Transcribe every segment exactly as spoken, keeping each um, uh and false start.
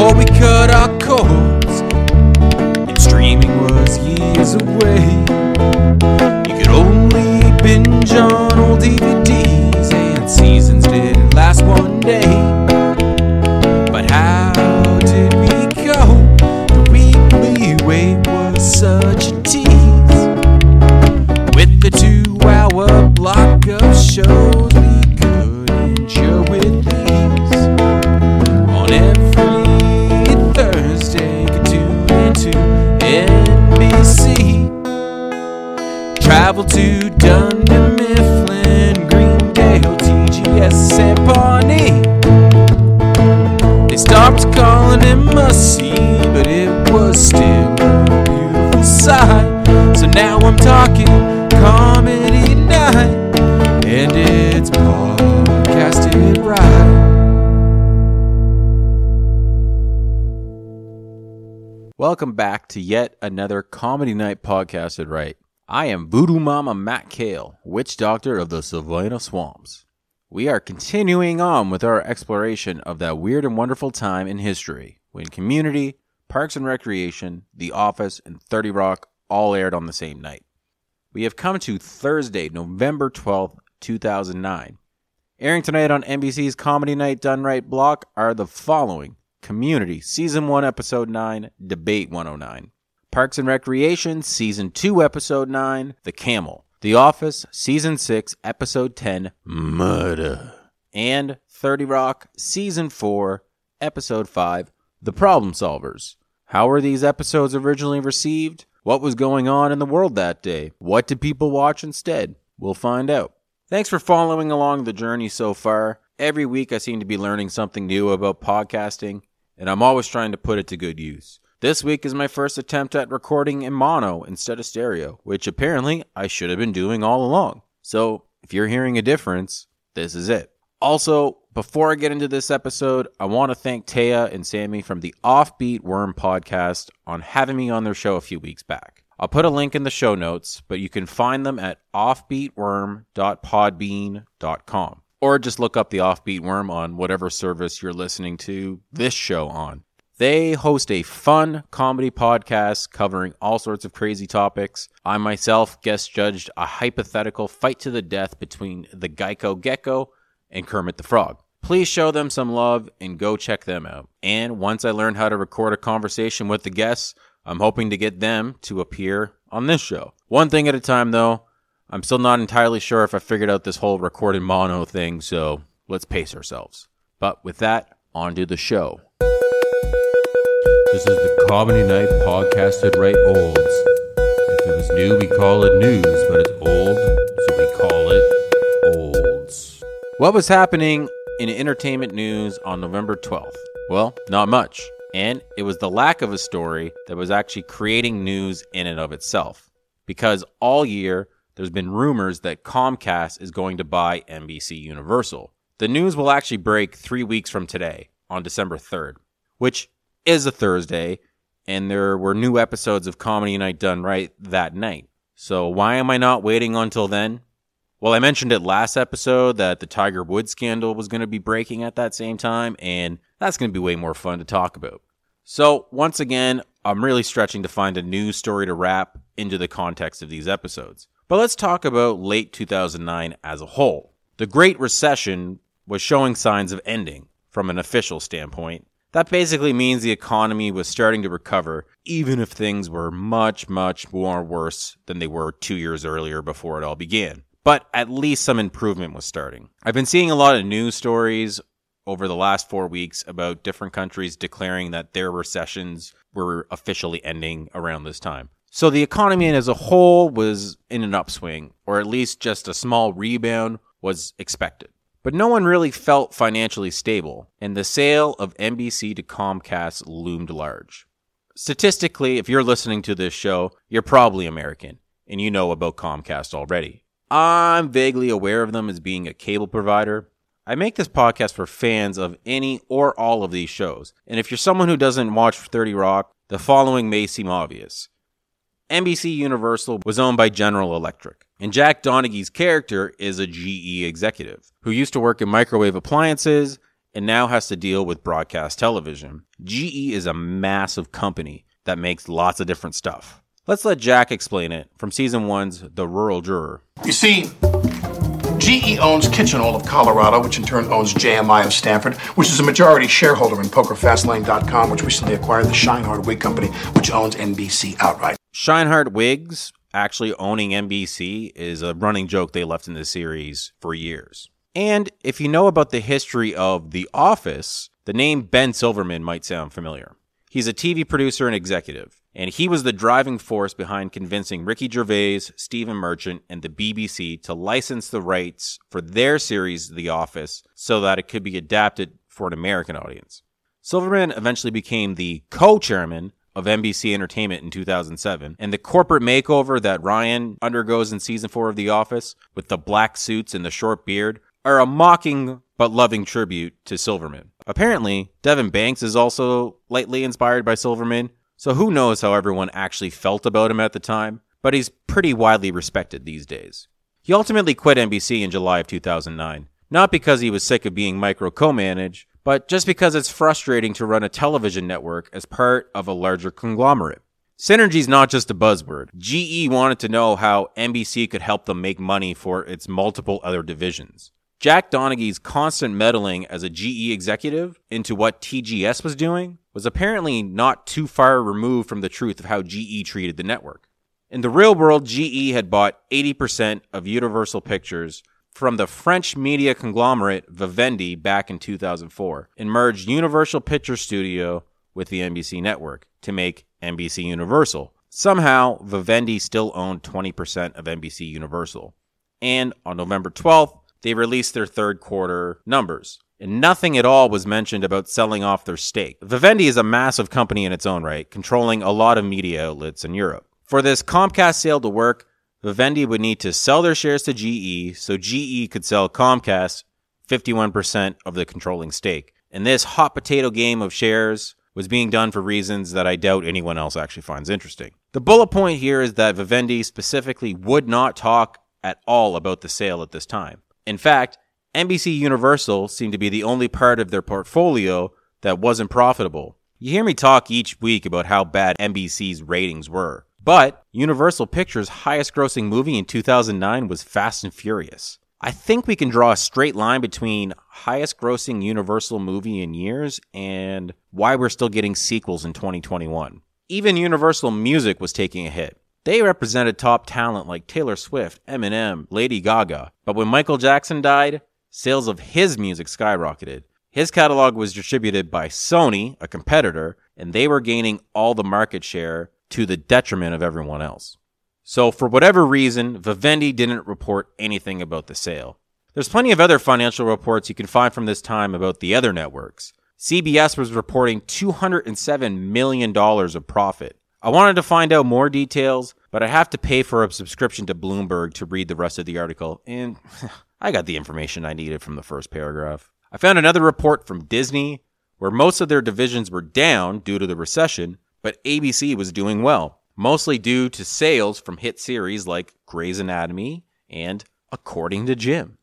before we cut our cords, and streaming was years away. You could only binge on old D V Ds, and seasons didn't last one day. But how did we go? The weekly wait was such a tease. With the two-hour block of shows we couldn't share with these. On every Thursday, could tune into N B C. Travel to Dunder Mifflin, Greendale, T G S, and Pawnee. They stopped calling it must-see, but it was still a beautiful sight. So now I'm talking comedy night, and it's podcasted right. Welcome back to yet another Comedy Night podcasted right. I am Voodoo Mama Matt Kale, witch doctor of the Savannah Swamps. We are continuing on with our exploration of that weird and wonderful time in history when Community, Parks and Recreation, The Office, and thirty Rock all aired on the same night. We have come to Thursday, November twelfth, two thousand nine. Airing tonight on N B C's Comedy Night Done Right block are the following: Community, Season one, Episode nine, Debate one oh nine. Parks and Recreation, Season two, Episode nine, The Camel. The Office, Season six, Episode ten, Murder. And thirty Rock, Season four, Episode five, The Problem Solvers. How were these episodes originally received? What was going on in the world that day? What did people watch instead? We'll find out. Thanks for following along the journey so far. Every week I seem to be learning something new about podcasting, and I'm always trying to put it to good use. This week is my first attempt at recording in mono instead of stereo, which apparently I should have been doing all along. So if you're hearing a difference, this is it. Also, before I get into this episode, I want to thank Taya and Sammy from the Offbeat Worm podcast on having me on their show a few weeks back. I'll put a link in the show notes, but you can find them at offbeat worm dot podbean dot com. Or just look up the Offbeat Worm on whatever service you're listening to this show on. They host a fun comedy podcast covering all sorts of crazy topics. I myself guest judged a hypothetical fight to the death between the Geico Gecko and Kermit the Frog. Please show them some love and go check them out. And once I learn how to record a conversation with the guests, I'm hoping to get them to appear on this show. One thing at a time though. I'm still not entirely sure if I figured out this whole recorded mono thing, so let's pace ourselves. But with that, on to the show. This is the Comedy Night podcasted right olds. If it was new, we call it news, but it's old, so we call it olds. What was happening in entertainment news on November twelfth? Well, not much. And it was the lack of a story that was actually creating news in and of itself. Because all year, there's been rumors that Comcast is going to buy N B C Universal. The news will actually break three weeks from today, on December third, which is a Thursday, and there were new episodes of Comedy Night Done Right that night. So why am I not waiting until then? Well, I mentioned it last episode that the Tiger Woods scandal was going to be breaking at that same time, and that's going to be way more fun to talk about. So once again, I'm really stretching to find a news story to wrap into the context of these episodes. But let's talk about late two thousand nine as a whole. The Great Recession was showing signs of ending from an official standpoint. That basically means the economy was starting to recover, even if things were much, much more worse than they were two years earlier before it all began. But at least some improvement was starting. I've been seeing a lot of news stories over the last four weeks about different countries declaring that their recessions were officially ending around this time. So the economy as a whole was in an upswing, or at least just a small rebound was expected. But no one really felt financially stable, and the sale of N B C to Comcast loomed large. Statistically, if you're listening to this show, you're probably American, and you know about Comcast already. I'm vaguely aware of them as being a cable provider. I make this podcast for fans of any or all of these shows, and if you're someone who doesn't watch thirty Rock, the following may seem obvious. N B C Universal was owned by General Electric, and Jack Donaghy's character is a G E executive who used to work in microwave appliances and now has to deal with broadcast television. G E is a massive company that makes lots of different stuff. Let's let Jack explain it from season one's The Rural Juror. You see, G E owns Kitchenall of Colorado, which in turn owns J M I of Stanford, which is a majority shareholder in Poker Fastlane dot com, which recently acquired the Scheinhardt Wig Company, which owns N B C outright. Scheinhardt Wigs actually owning N B C is a running joke they left in the series for years. And if you know about the history of The Office, the name Ben Silverman might sound familiar. He's a T V producer and executive, and he was the driving force behind convincing Ricky Gervais, Stephen Merchant, and the B B C to license the rights for their series The Office so that it could be adapted for an American audience. Silverman eventually became the co-chairman of N B C Entertainment in two thousand seven, and the corporate makeover that Ryan undergoes in season four of The Office, with the black suits and the short beard, are a mocking but loving tribute to Silverman. Apparently, Devin Banks is also lightly inspired by Silverman, so who knows how everyone actually felt about him at the time, but he's pretty widely respected these days. He ultimately quit N B C in July of two thousand nine, not because he was sick of being micro-co-managed, but just because it's frustrating to run a television network as part of a larger conglomerate. Synergy's not just a buzzword. G E wanted to know how N B C could help them make money for its multiple other divisions. Jack Donaghy's constant meddling as a G E executive into what T G S was doing was apparently not too far removed from the truth of how G E treated the network. In the real world, G E had bought eighty percent of Universal Pictures from the French media conglomerate Vivendi back in two thousand four and merged Universal Pictures Studio with the N B C network to make N B C Universal. Somehow, Vivendi still owned twenty percent of N B C Universal. And on November twelfth, they released their third quarter numbers, and nothing at all was mentioned about selling off their stake. Vivendi is a massive company in its own right, controlling a lot of media outlets in Europe. For this Comcast sale to work, Vivendi would need to sell their shares to G E, so G E could sell Comcast fifty-one percent of the controlling stake. And this hot potato game of shares was being done for reasons that I doubt anyone else actually finds interesting. The bullet point here is that Vivendi specifically would not talk at all about the sale at this time. In fact, N B C Universal seemed to be the only part of their portfolio that wasn't profitable. You hear me talk each week about how bad N B C's ratings were, but Universal Pictures' highest grossing movie in two thousand nine was Fast and Furious. I think we can draw a straight line between highest grossing Universal movie in years and why we're still getting sequels in twenty twenty-one. Even Universal Music was taking a hit. They represented top talent like Taylor Swift, Eminem, Lady Gaga. But when Michael Jackson died, sales of his music skyrocketed. His catalog was distributed by Sony, a competitor, and they were gaining all the market share to the detriment of everyone else. So for whatever reason, Vivendi didn't report anything about the sale. There's plenty of other financial reports you can find from this time about the other networks. C B S was reporting two hundred seven million dollars of profit. I wanted to find out more details, but I have to pay for a subscription to Bloomberg to read the rest of the article, and I got the information I needed from the first paragraph. I found another report from Disney, where most of their divisions were down due to the recession, but A B C was doing well, mostly due to sales from hit series like Grey's Anatomy and According to Jim.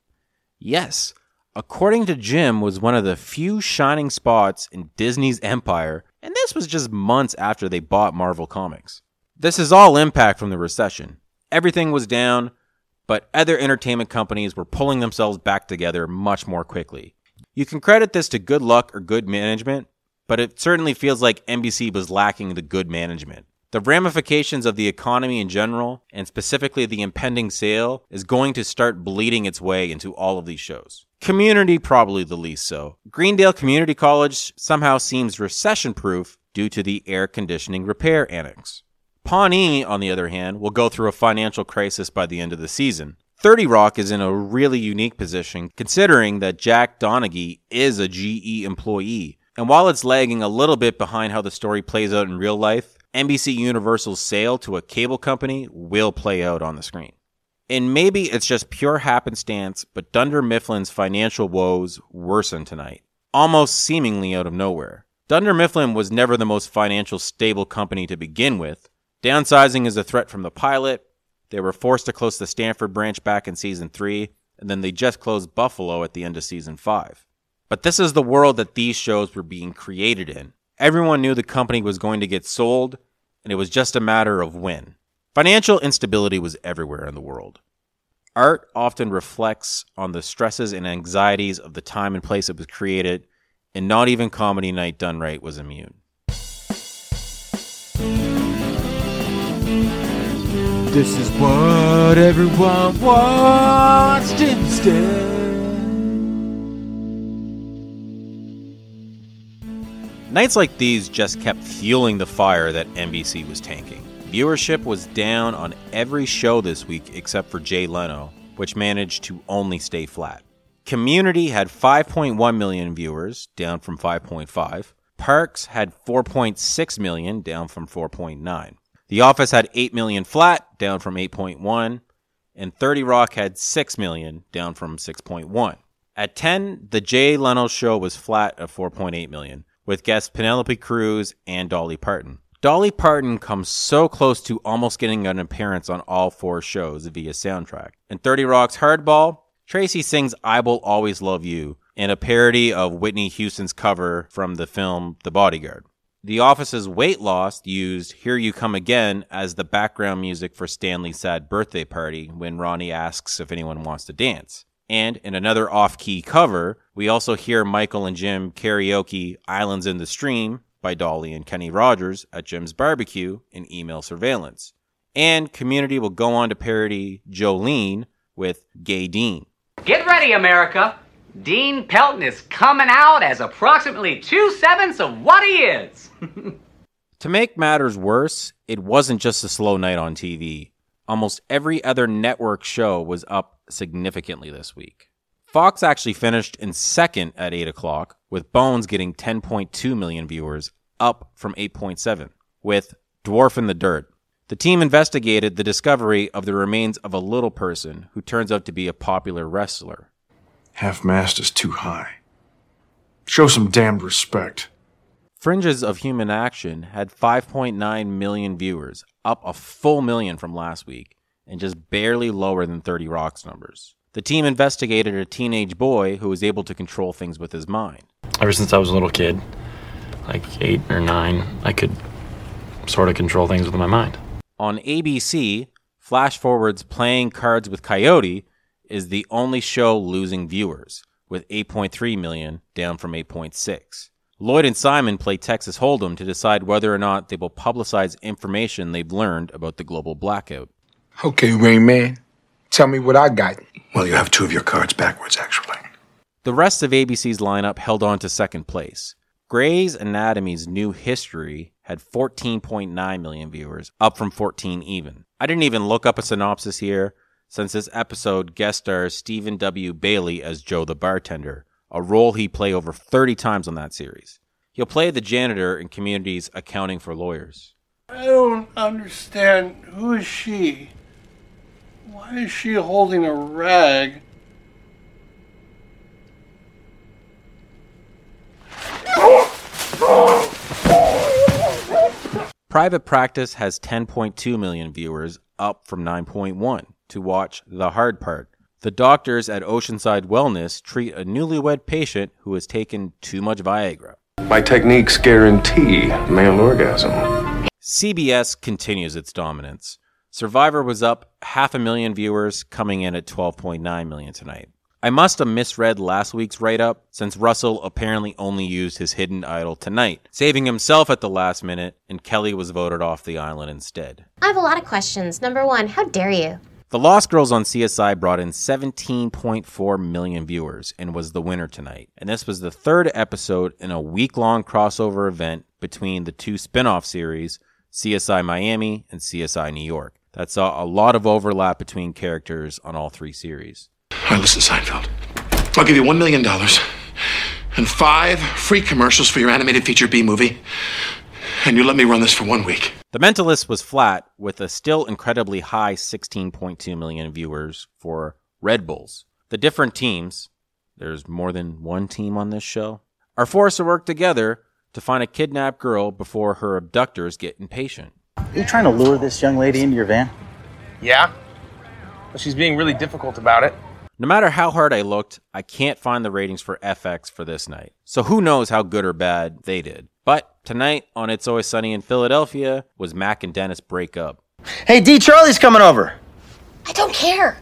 Yes, According to Jim was one of the few shining spots in Disney's empire, and this was just months after they bought Marvel Comics. This is all impact from the recession. Everything was down, but other entertainment companies were pulling themselves back together much more quickly. You can credit this to good luck or good management, but it certainly feels like N B C was lacking the good management. The ramifications of the economy in general, and specifically the impending sale, is going to start bleeding its way into all of these shows. Community probably the least so. Greendale Community College somehow seems recession-proof due to the air conditioning repair annex. Pawnee, on the other hand, will go through a financial crisis by the end of the season. thirty Rock is in a really unique position considering that Jack Donaghy is a G E employee. And while it's lagging a little bit behind how the story plays out in real life, N B C Universal's sale to a cable company will play out on the screen. And maybe it's just pure happenstance, but Dunder Mifflin's financial woes worsen tonight, almost seemingly out of nowhere. Dunder Mifflin was never the most financial stable company to begin with. Downsizing is a threat from the pilot. They were forced to close the Stanford branch back in season three, and then they just closed Buffalo at the end of season five. But this is the world that these shows were being created in. Everyone knew the company was going to get sold, and it was just a matter of when. Financial instability was everywhere in the world. Art often reflects on the stresses and anxieties of the time and place it was created, and not even Comedy Night done right was immune. This is what everyone watched instead. Nights like these just kept fueling the fire that N B C was tanking. Viewership was down on every show this week except for Jay Leno, which managed to only stay flat. Community had five point one million viewers, down from five point five. Parks had four point six million, down from four point nine. The Office had eight million flat, down from eight point one. And thirty Rock had six million, down from six point one. At ten, The Jay Leno Show was flat at four point eight million, with guests Penelope Cruz and Dolly Parton. Dolly Parton comes so close to almost getting an appearance on all four shows via soundtrack. In thirty Rock's Hardball, Tracy sings I Will Always Love You, in a parody of Whitney Houston's cover from the film The Bodyguard. The Office's Weight Loss used Here You Come Again as the background music for Stanley's sad birthday party when Ronnie asks if anyone wants to dance. And in another off-key cover, we also hear Michael and Jim karaoke Islands in the Stream by Dolly and Kenny Rogers at Jim's Barbecue in Email Surveillance. And Community will go on to parody Jolene with Gay Dean. Get ready, America. Dean Pelton is coming out as approximately two-sevenths of what he is. To make matters worse, it wasn't just a slow night on T V. Almost every other network show was up significantly this week. Fox actually finished in second at eight o'clock, with Bones getting ten point two million viewers, up from eight point seven, with Dwarf in the Dirt. The team investigated the discovery of the remains of a little person who turns out to be a popular wrestler. Half-mast is too high. Show some damned respect. Fringes of Human Action had five point nine million viewers, up a full million from last week, and just barely lower than thirty Rock's numbers. The team investigated a teenage boy who was able to control things with his mind. Ever since I was a little kid, like eight or nine, I could sort of control things with my mind. On A B C, Flash Forward's Playing Cards with Coyote is the only show losing viewers, with eight point three million, down from eight point six. Lloyd and Simon play Texas Hold'em to decide whether or not they will publicize information they've learned about the global blackout. Okay, Rain Man, tell me what I got. Well, you have two of your cards backwards, actually. The rest of A B C's lineup held on to second place. Grey's Anatomy's New History had fourteen point nine million viewers, up from fourteen even. I didn't even look up a synopsis here, since this episode guest stars Stephen W. Bailey as Joe the Bartender, a role he played over thirty times on that series. He'll play the janitor in Community's Accounting for Lawyers. I don't understand. Who is she? Why is she holding a rag? Private Practice has ten point two million viewers, up from nine point one, to watch The Hard Part. The doctors at Oceanside Wellness treat a newlywed patient who has taken too much Viagra. My techniques guarantee male orgasm. C B S continues its dominance. Survivor was up half a million viewers, coming in at twelve point nine million tonight. I must have misread last week's write-up, since Russell apparently only used his hidden idol tonight, saving himself at the last minute, and Kelly was voted off the island instead. I have a lot of questions. Number one, how dare you? The Lost Girls on C S I brought in seventeen point four million viewers and was the winner tonight. And this was the third episode in a week-long crossover event between the two spin-off series, C S I Miami and C S I New York, that saw a lot of overlap between characters on all three series. All right, listen, Seinfeld. I'll give you one million dollars and five free commercials for your animated feature B movie, and you let me run this for one week. The Mentalist was flat, with a still incredibly high sixteen point two million viewers for Red Bulls. The different teams, there's more than one team on this show, are forced to work together to find a kidnapped girl before her abductors get impatient. Are you trying to lure this young lady into your van? Yeah, but she's being really difficult about it. No matter how hard I looked, I can't find the ratings for F X for this night. So who knows how good or bad they did. But tonight on It's Always Sunny in Philadelphia was Mac and Dennis break up. Hey, D. Charlie's coming over. I don't care.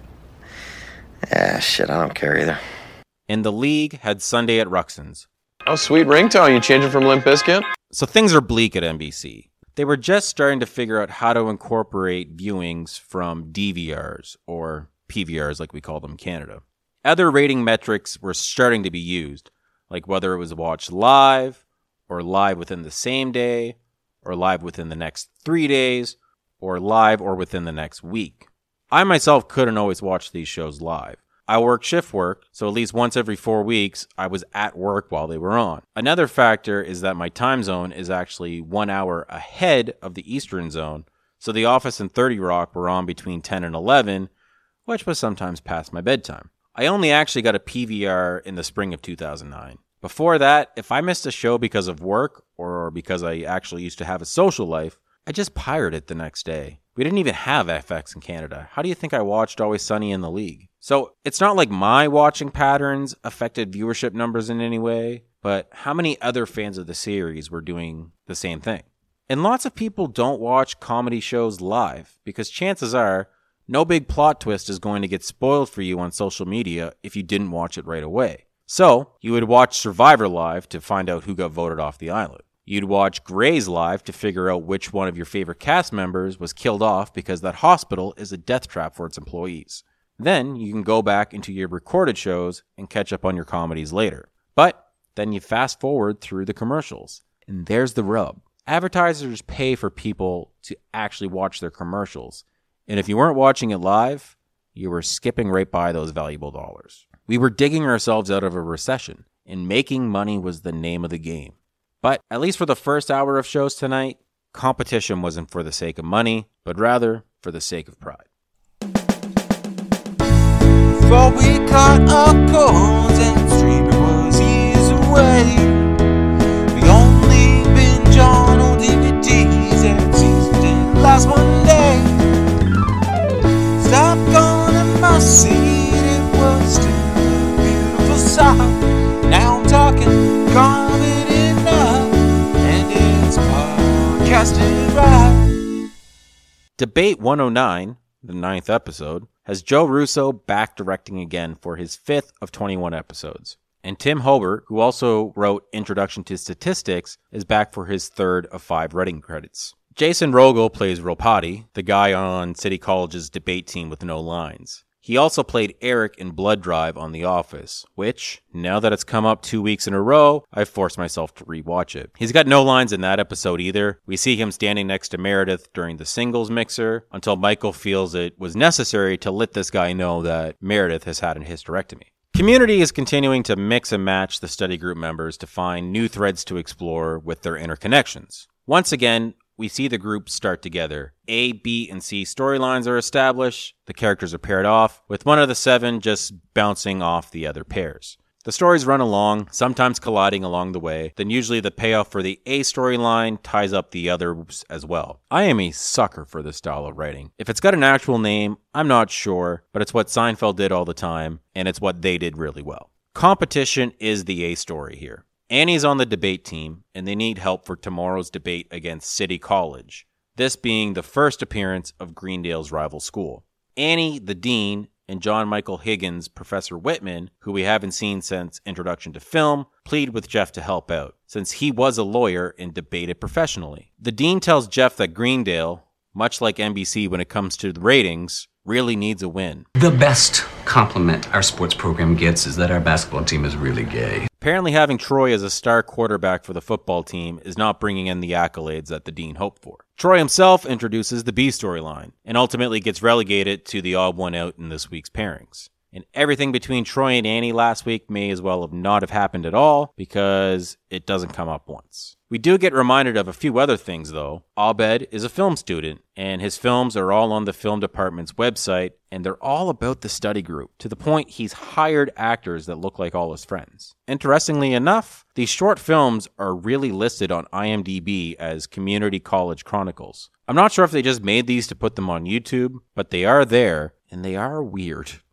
Yeah, shit, I don't care either. And the league had Sunday at Ruxin's. Oh, sweet ringtone. You changing from Limp Bizkit? So things are bleak at N B C. They were just starting to figure out how to incorporate viewings from D V Rs, or P V Rs like we call them in Canada. Other rating metrics were starting to be used, like whether it was watched live, or live within the same day, or live within the next three days, or live or within the next week. I myself couldn't always watch these shows live. I work shift work, so at least once every four weeks, I was at work while they were on. Another factor is that my time zone is actually one hour ahead of the Eastern zone, so The Office and thirty Rock were on between ten and eleven, which was sometimes past my bedtime. I only actually got a P V R in the spring of two thousand nine. Before that, if I missed a show because of work, or because I actually used to have a social life, I just pirated it the next day. We didn't even have F X in Canada. How do you think I watched Always Sunny in the League? So it's not like my watching patterns affected viewership numbers in any way, but how many other fans of the series were doing the same thing? And lots of people don't watch comedy shows live because chances are no big plot twist is going to get spoiled for you on social media if you didn't watch it right away. So you would watch Survivor live to find out who got voted off the island. You'd watch Grey's live to figure out which one of your favorite cast members was killed off because that hospital is a death trap for its employees. Then you can go back into your recorded shows and catch up on your comedies later. But then you fast forward through the commercials. And there's the rub. Advertisers pay for people to actually watch their commercials. And if you weren't watching it live, you were skipping right by those valuable dollars. We were digging ourselves out of a recession, and making money was the name of the game. But at least for the first hour of shows tonight, competition wasn't for the sake of money, but rather for the sake of pride. Before we cut our cords and streaming was years away, we only binge on old D V Ds and seasons didn't last one day. Stop going in my seat, it was still a beautiful sight. Now I'm talking comedy now, and it's podcasted right. Debate one oh nine, the ninth episode, has Joe Russo back directing again for his fifth of twenty-one episodes. And Tim Hobart, who also wrote Introduction to Statistics, is back for his third of five writing credits. Jason Rogel plays Ropati, the guy on City College's debate team with no lines. He also played Eric in Blood Drive on The Office, which, now that it's come up two weeks in a row, I've forced myself to rewatch it. He's got no lines in that episode either. We see him standing next to Meredith during the singles mixer until Michael feels it was necessary to let this guy know that Meredith has had a hysterectomy. Community is continuing to mix and match the study group members to find new threads to explore with their interconnections. Once again, we see the group start together. A, B, and C storylines are established. The characters are paired off, with one of the seven just bouncing off the other pairs. The stories run along, sometimes colliding along the way, then usually the payoff for the A storyline ties up the others as well. I am a sucker for this style of writing. If it's got an actual name, I'm not sure, but it's what Seinfeld did all the time, and it's what they did really well. Competition is the A story here. Annie's on the debate team, and they need help for tomorrow's debate against City College, this being the first appearance of Greendale's rival school. Annie, the dean, and John Michael Higgins, Professor Whitman, who we haven't seen since Introduction to Film, plead with Jeff to help out, since he was a lawyer and debated professionally. The dean tells Jeff that Greendale, much like N B C when it comes to the ratings, really needs a win. The best compliment our sports program gets is that our basketball team is really gay. Apparently having Troy as a star quarterback for the football team is not bringing in the accolades that the dean hoped for. Troy himself introduces the B storyline, and ultimately gets relegated to the odd one out in this week's pairings. And everything between Troy and Annie last week may as well have not have happened at all, because it doesn't come up once. We do get reminded of a few other things though. Abed is a film student, and his films are all on the film department's website, and they're all about the study group, to the point he's hired actors that look like all his friends. Interestingly enough, these short films are really listed on I M D B as Community College Chronicles. I'm not sure if they just made these to put them on YouTube, but they are there, and they are weird.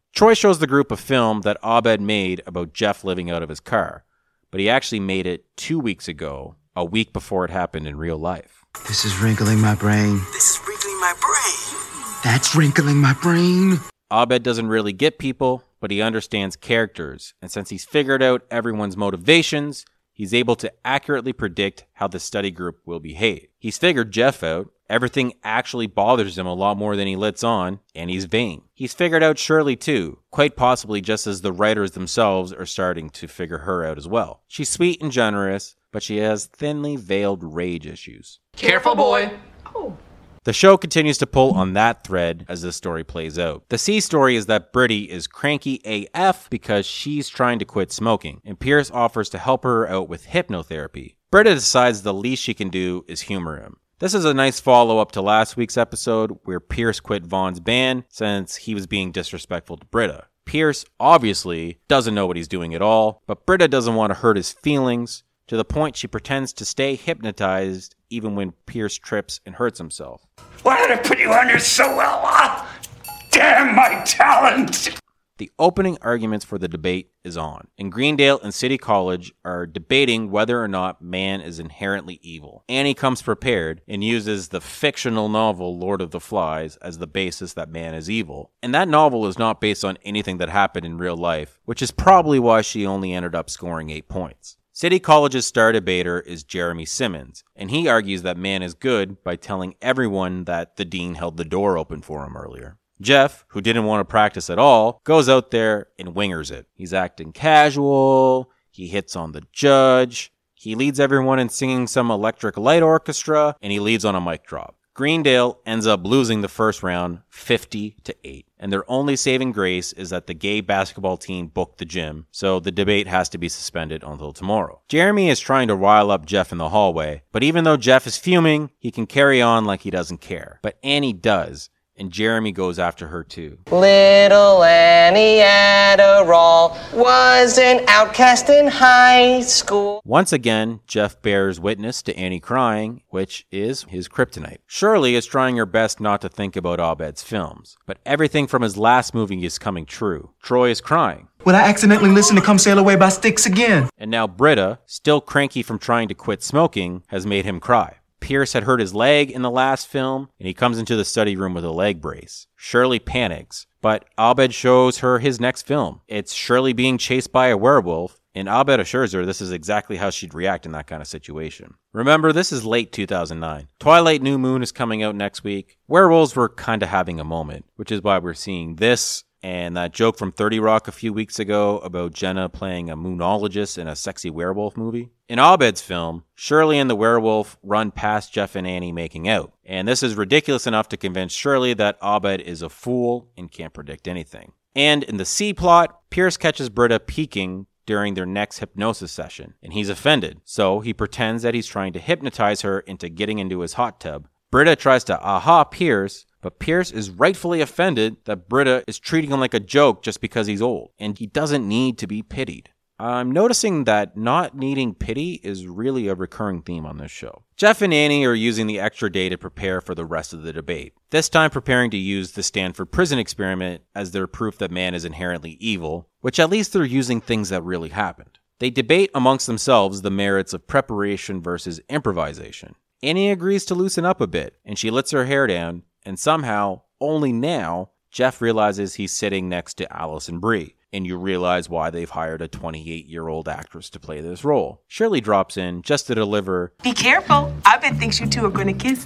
Troy shows the group a film that Abed made about Jeff living out of his car, but he actually made it two weeks ago, a week before it happened in real life. This is wrinkling my brain. This is wrinkling my brain. That's wrinkling my brain. Abed doesn't really get people, but he understands characters, and since he's figured out everyone's motivations, he's able to accurately predict how the study group will behave. He's figured Jeff out. Everything actually bothers him a lot more than he lets on, and he's vain. He's figured out Shirley too, quite possibly just as the writers themselves are starting to figure her out as well. She's sweet and generous, but she has thinly veiled rage issues. Careful, boy. Oh. The show continues to pull on that thread as the story plays out. The C story is that Brittany is cranky A F because she's trying to quit smoking, and Pierce offers to help her out with hypnotherapy. Britta decides the least she can do is humor him. This is a nice follow-up to last week's episode where Pierce quit Vaughn's band since he was being disrespectful to Britta. Pierce obviously doesn't know what he's doing at all, but Britta doesn't want to hurt his feelings to the point she pretends to stay hypnotized even when Pierce trips and hurts himself. Why did I put you under so well? Ah, damn my talent! The opening arguments for the debate is on, and Greendale and City College are debating whether or not man is inherently evil. Annie comes prepared and uses the fictional novel Lord of the Flies as the basis that man is evil. And that novel is not based on anything that happened in real life, which is probably why she only ended up scoring eight points. City College's star debater is Jeremy Simmons, and he argues that man is good by telling everyone that the dean held the door open for him earlier. Jeff, who didn't want to practice at all, goes out there and wingers it. He's acting casual, he hits on the judge, he leads everyone in singing some Electric Light Orchestra, and he leaves on a mic drop. Greendale ends up losing the first round fifty to eight, and their only saving grace is that the gay basketball team booked the gym, so the debate has to be suspended until tomorrow. Jeremy is trying to rile up Jeff in the hallway, but even though Jeff is fuming, he can carry on like he doesn't care. But Annie does, and Jeremy goes after her too. Little Annie Adderall was an outcast in high school. Once again, Jeff bears witness to Annie crying, which is his kryptonite. Shirley is trying her best not to think about Abed's films, but everything from his last movie is coming true. Troy is crying. Will I accidentally listen to Come Sail Away by Styx again? And now Britta, still cranky from trying to quit smoking, has made him cry. Pierce had hurt his leg in the last film, and he comes into the study room with a leg brace. Shirley panics, but Abed shows her his next film. It's Shirley being chased by a werewolf, and Abed assures her this is exactly how she'd react in that kind of situation. Remember, this is late two thousand nine. Twilight New Moon is coming out next week. Werewolves were kind of having a moment, which is why we're seeing this and that joke from thirty Rock a few weeks ago about Jenna playing a moonologist in a sexy werewolf movie. In Abed's film, Shirley and the werewolf run past Jeff and Annie making out, and this is ridiculous enough to convince Shirley that Abed is a fool and can't predict anything. And in the C plot, Pierce catches Britta peeking during their next hypnosis session, and he's offended, so he pretends that he's trying to hypnotize her into getting into his hot tub. Britta tries to aha Pierce, but Pierce is rightfully offended that Britta is treating him like a joke just because he's old, and he doesn't need to be pitied. I'm noticing that not needing pity is really a recurring theme on this show. Jeff and Annie are using the extra day to prepare for the rest of the debate, this time preparing to use the Stanford prison experiment as their proof that man is inherently evil, which at least they're using things that really happened. They debate amongst themselves the merits of preparation versus improvisation. Annie agrees to loosen up a bit, and she lets her hair down, and somehow, only now, Jeff realizes he's sitting next to Allison Brie, and you realize why they've hired a twenty-eight-year-old actress to play this role. Shirley drops in just to deliver, "Be careful, Abed thinks you two are going to kiss."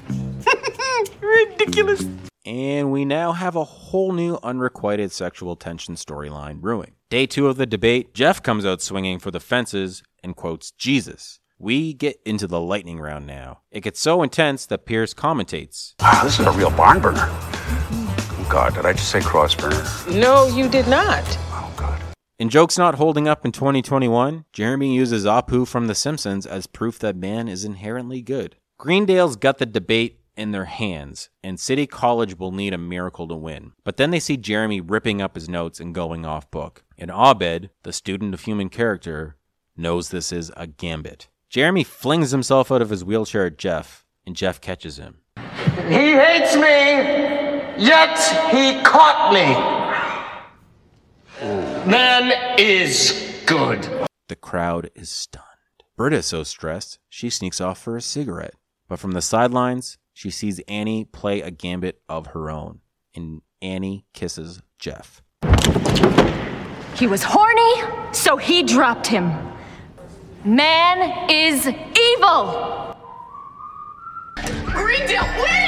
Ridiculous. And we now have a whole new unrequited sexual tension storyline brewing. Day two of the debate, Jeff comes out swinging for the fences and quotes Jesus. We get into the lightning round now. It gets so intense that Pierce commentates, "Wow, this is a real barn burner. Oh God, did I just say cross burner?" No, you did not. Oh God. In jokes not holding up in twenty twenty-one, Jeremy uses Apu from The Simpsons as proof that man is inherently good. Greendale's got the debate in their hands, and City College will need a miracle to win. But then they see Jeremy ripping up his notes and going off book. And Abed, the student of human character, knows this is a gambit. Jeremy flings himself out of his wheelchair at Jeff, and Jeff catches him. He hates me, yet he caught me. Man is good. The crowd is stunned. Britta is so stressed, she sneaks off for a cigarette. But from the sidelines, she sees Annie play a gambit of her own. And Annie kisses Jeff. He was horny, so he dropped him. Man is evil. Greendale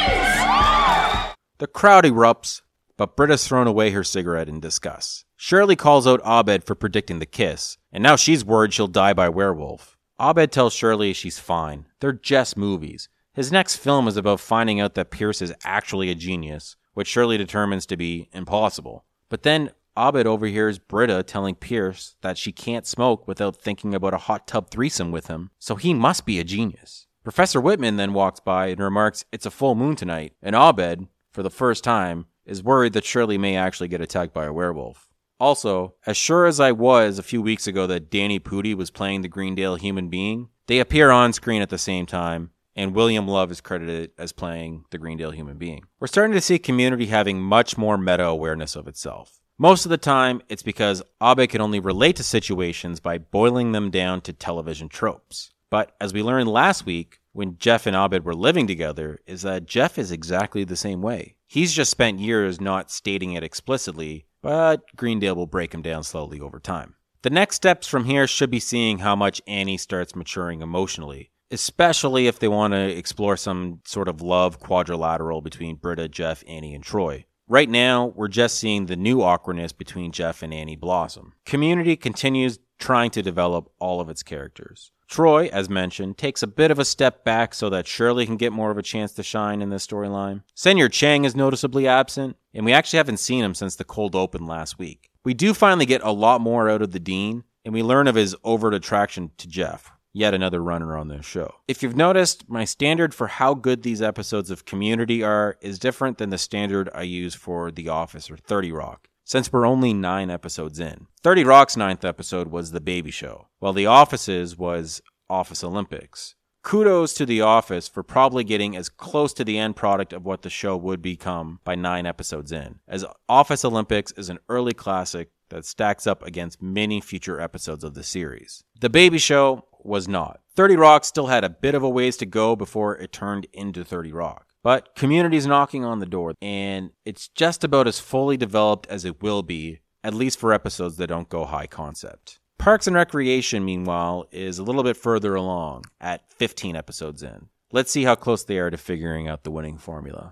wins! The crowd erupts, but Britta's thrown away her cigarette in disgust. Shirley calls out Abed for predicting the kiss, and now she's worried she'll die by werewolf. Abed tells Shirley she's fine. They're just movies. His next film is about finding out that Pierce is actually a genius, which Shirley determines to be impossible. But then Abed overhears Britta telling Pierce that she can't smoke without thinking about a hot tub threesome with him, so he must be a genius. Professor Whitman then walks by and remarks it's a full moon tonight, and Abed, for the first time, is worried that Shirley may actually get attacked by a werewolf. Also, as sure as I was a few weeks ago that Danny Pudi was playing the Greendale human being, they appear on screen at the same time, and William Love is credited as playing the Greendale human being. We're starting to see Community having much more meta-awareness of itself. Most of the time, it's because Abed can only relate to situations by boiling them down to television tropes. But as we learned last week, when Jeff and Abed were living together, is that Jeff is exactly the same way. He's just spent years not stating it explicitly, but Greendale will break him down slowly over time. The next steps from here should be seeing how much Annie starts maturing emotionally, especially if they want to explore some sort of love quadrilateral between Britta, Jeff, Annie, and Troy. Right now, we're just seeing the new awkwardness between Jeff and Annie blossom. Community continues trying to develop all of its characters. Troy, as mentioned, takes a bit of a step back so that Shirley can get more of a chance to shine in this storyline. Senor Chang is noticeably absent, and we actually haven't seen him since the cold open last week. We do finally get a lot more out of the Dean, and we learn of his overt attraction to Jeff, yet another runner on this show. If you've noticed, my standard for how good these episodes of Community are is different than the standard I use for The Office or thirty Rock, since we're only nine episodes in. thirty Rock's ninth episode was The Baby Show, while The Office's was Office Olympics. Kudos to The Office for probably getting as close to the end product of what the show would become by nine episodes in, as Office Olympics is an early classic that stacks up against many future episodes of the series. The Baby Show was not. thirty Rock still had a bit of a ways to go before it turned into thirty Rock. But Community's knocking on the door, and it's just about as fully developed as it will be, at least for episodes that don't go high concept. Parks and Recreation, meanwhile, is a little bit further along, at fifteen episodes in. Let's see how close they are to figuring out the winning formula.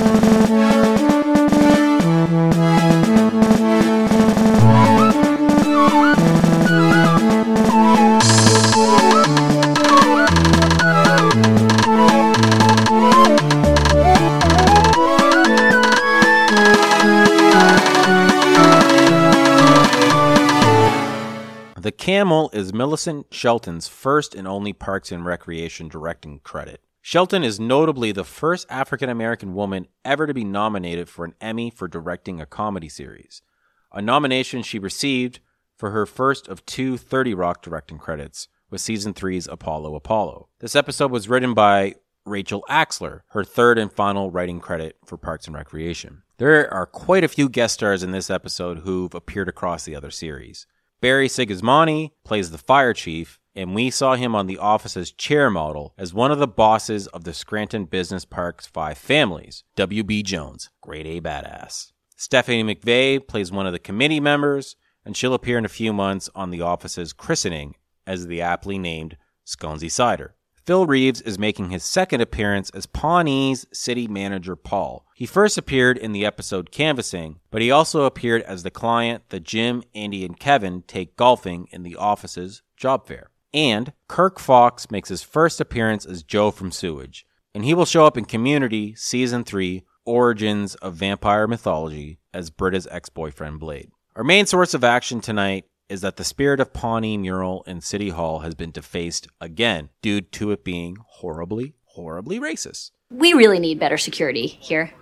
The Camel is Millicent Shelton's first and only Parks and Recreation directing credit. Shelton is notably the first African-American woman ever to be nominated for an Emmy for directing a comedy series, a nomination she received for her first of two thirty Rock directing credits with season three's Apollo Apollo. This episode was written by Rachel Axler, her third and final writing credit for Parks and Recreation. There are quite a few guest stars in this episode who've appeared across the other series. Barry Sigismondi plays the fire chief, and we saw him on The Office's chair model as one of the bosses of the Scranton Business Park's five families, W B Jones, grade A badass. Stephanie McVeigh plays one of the committee members, and she'll appear in a few months on The Office's christening as the aptly named Sconesy Cider. Phil Reeves is making his second appearance as Pawnee's city manager Paul. He first appeared in the episode Canvassing, but he also appeared as the client that Jim, Andy, and Kevin take golfing in The Office's job fair. And Kirk Fox makes his first appearance as Joe from Sewage, and he will show up in Community Season three, Origins of Vampire Mythology, as Britta's ex-boyfriend Blade. Our main source of action tonight is that the Spirit of Pawnee mural in City Hall has been defaced again due to it being horribly, horribly racist. We really need better security here.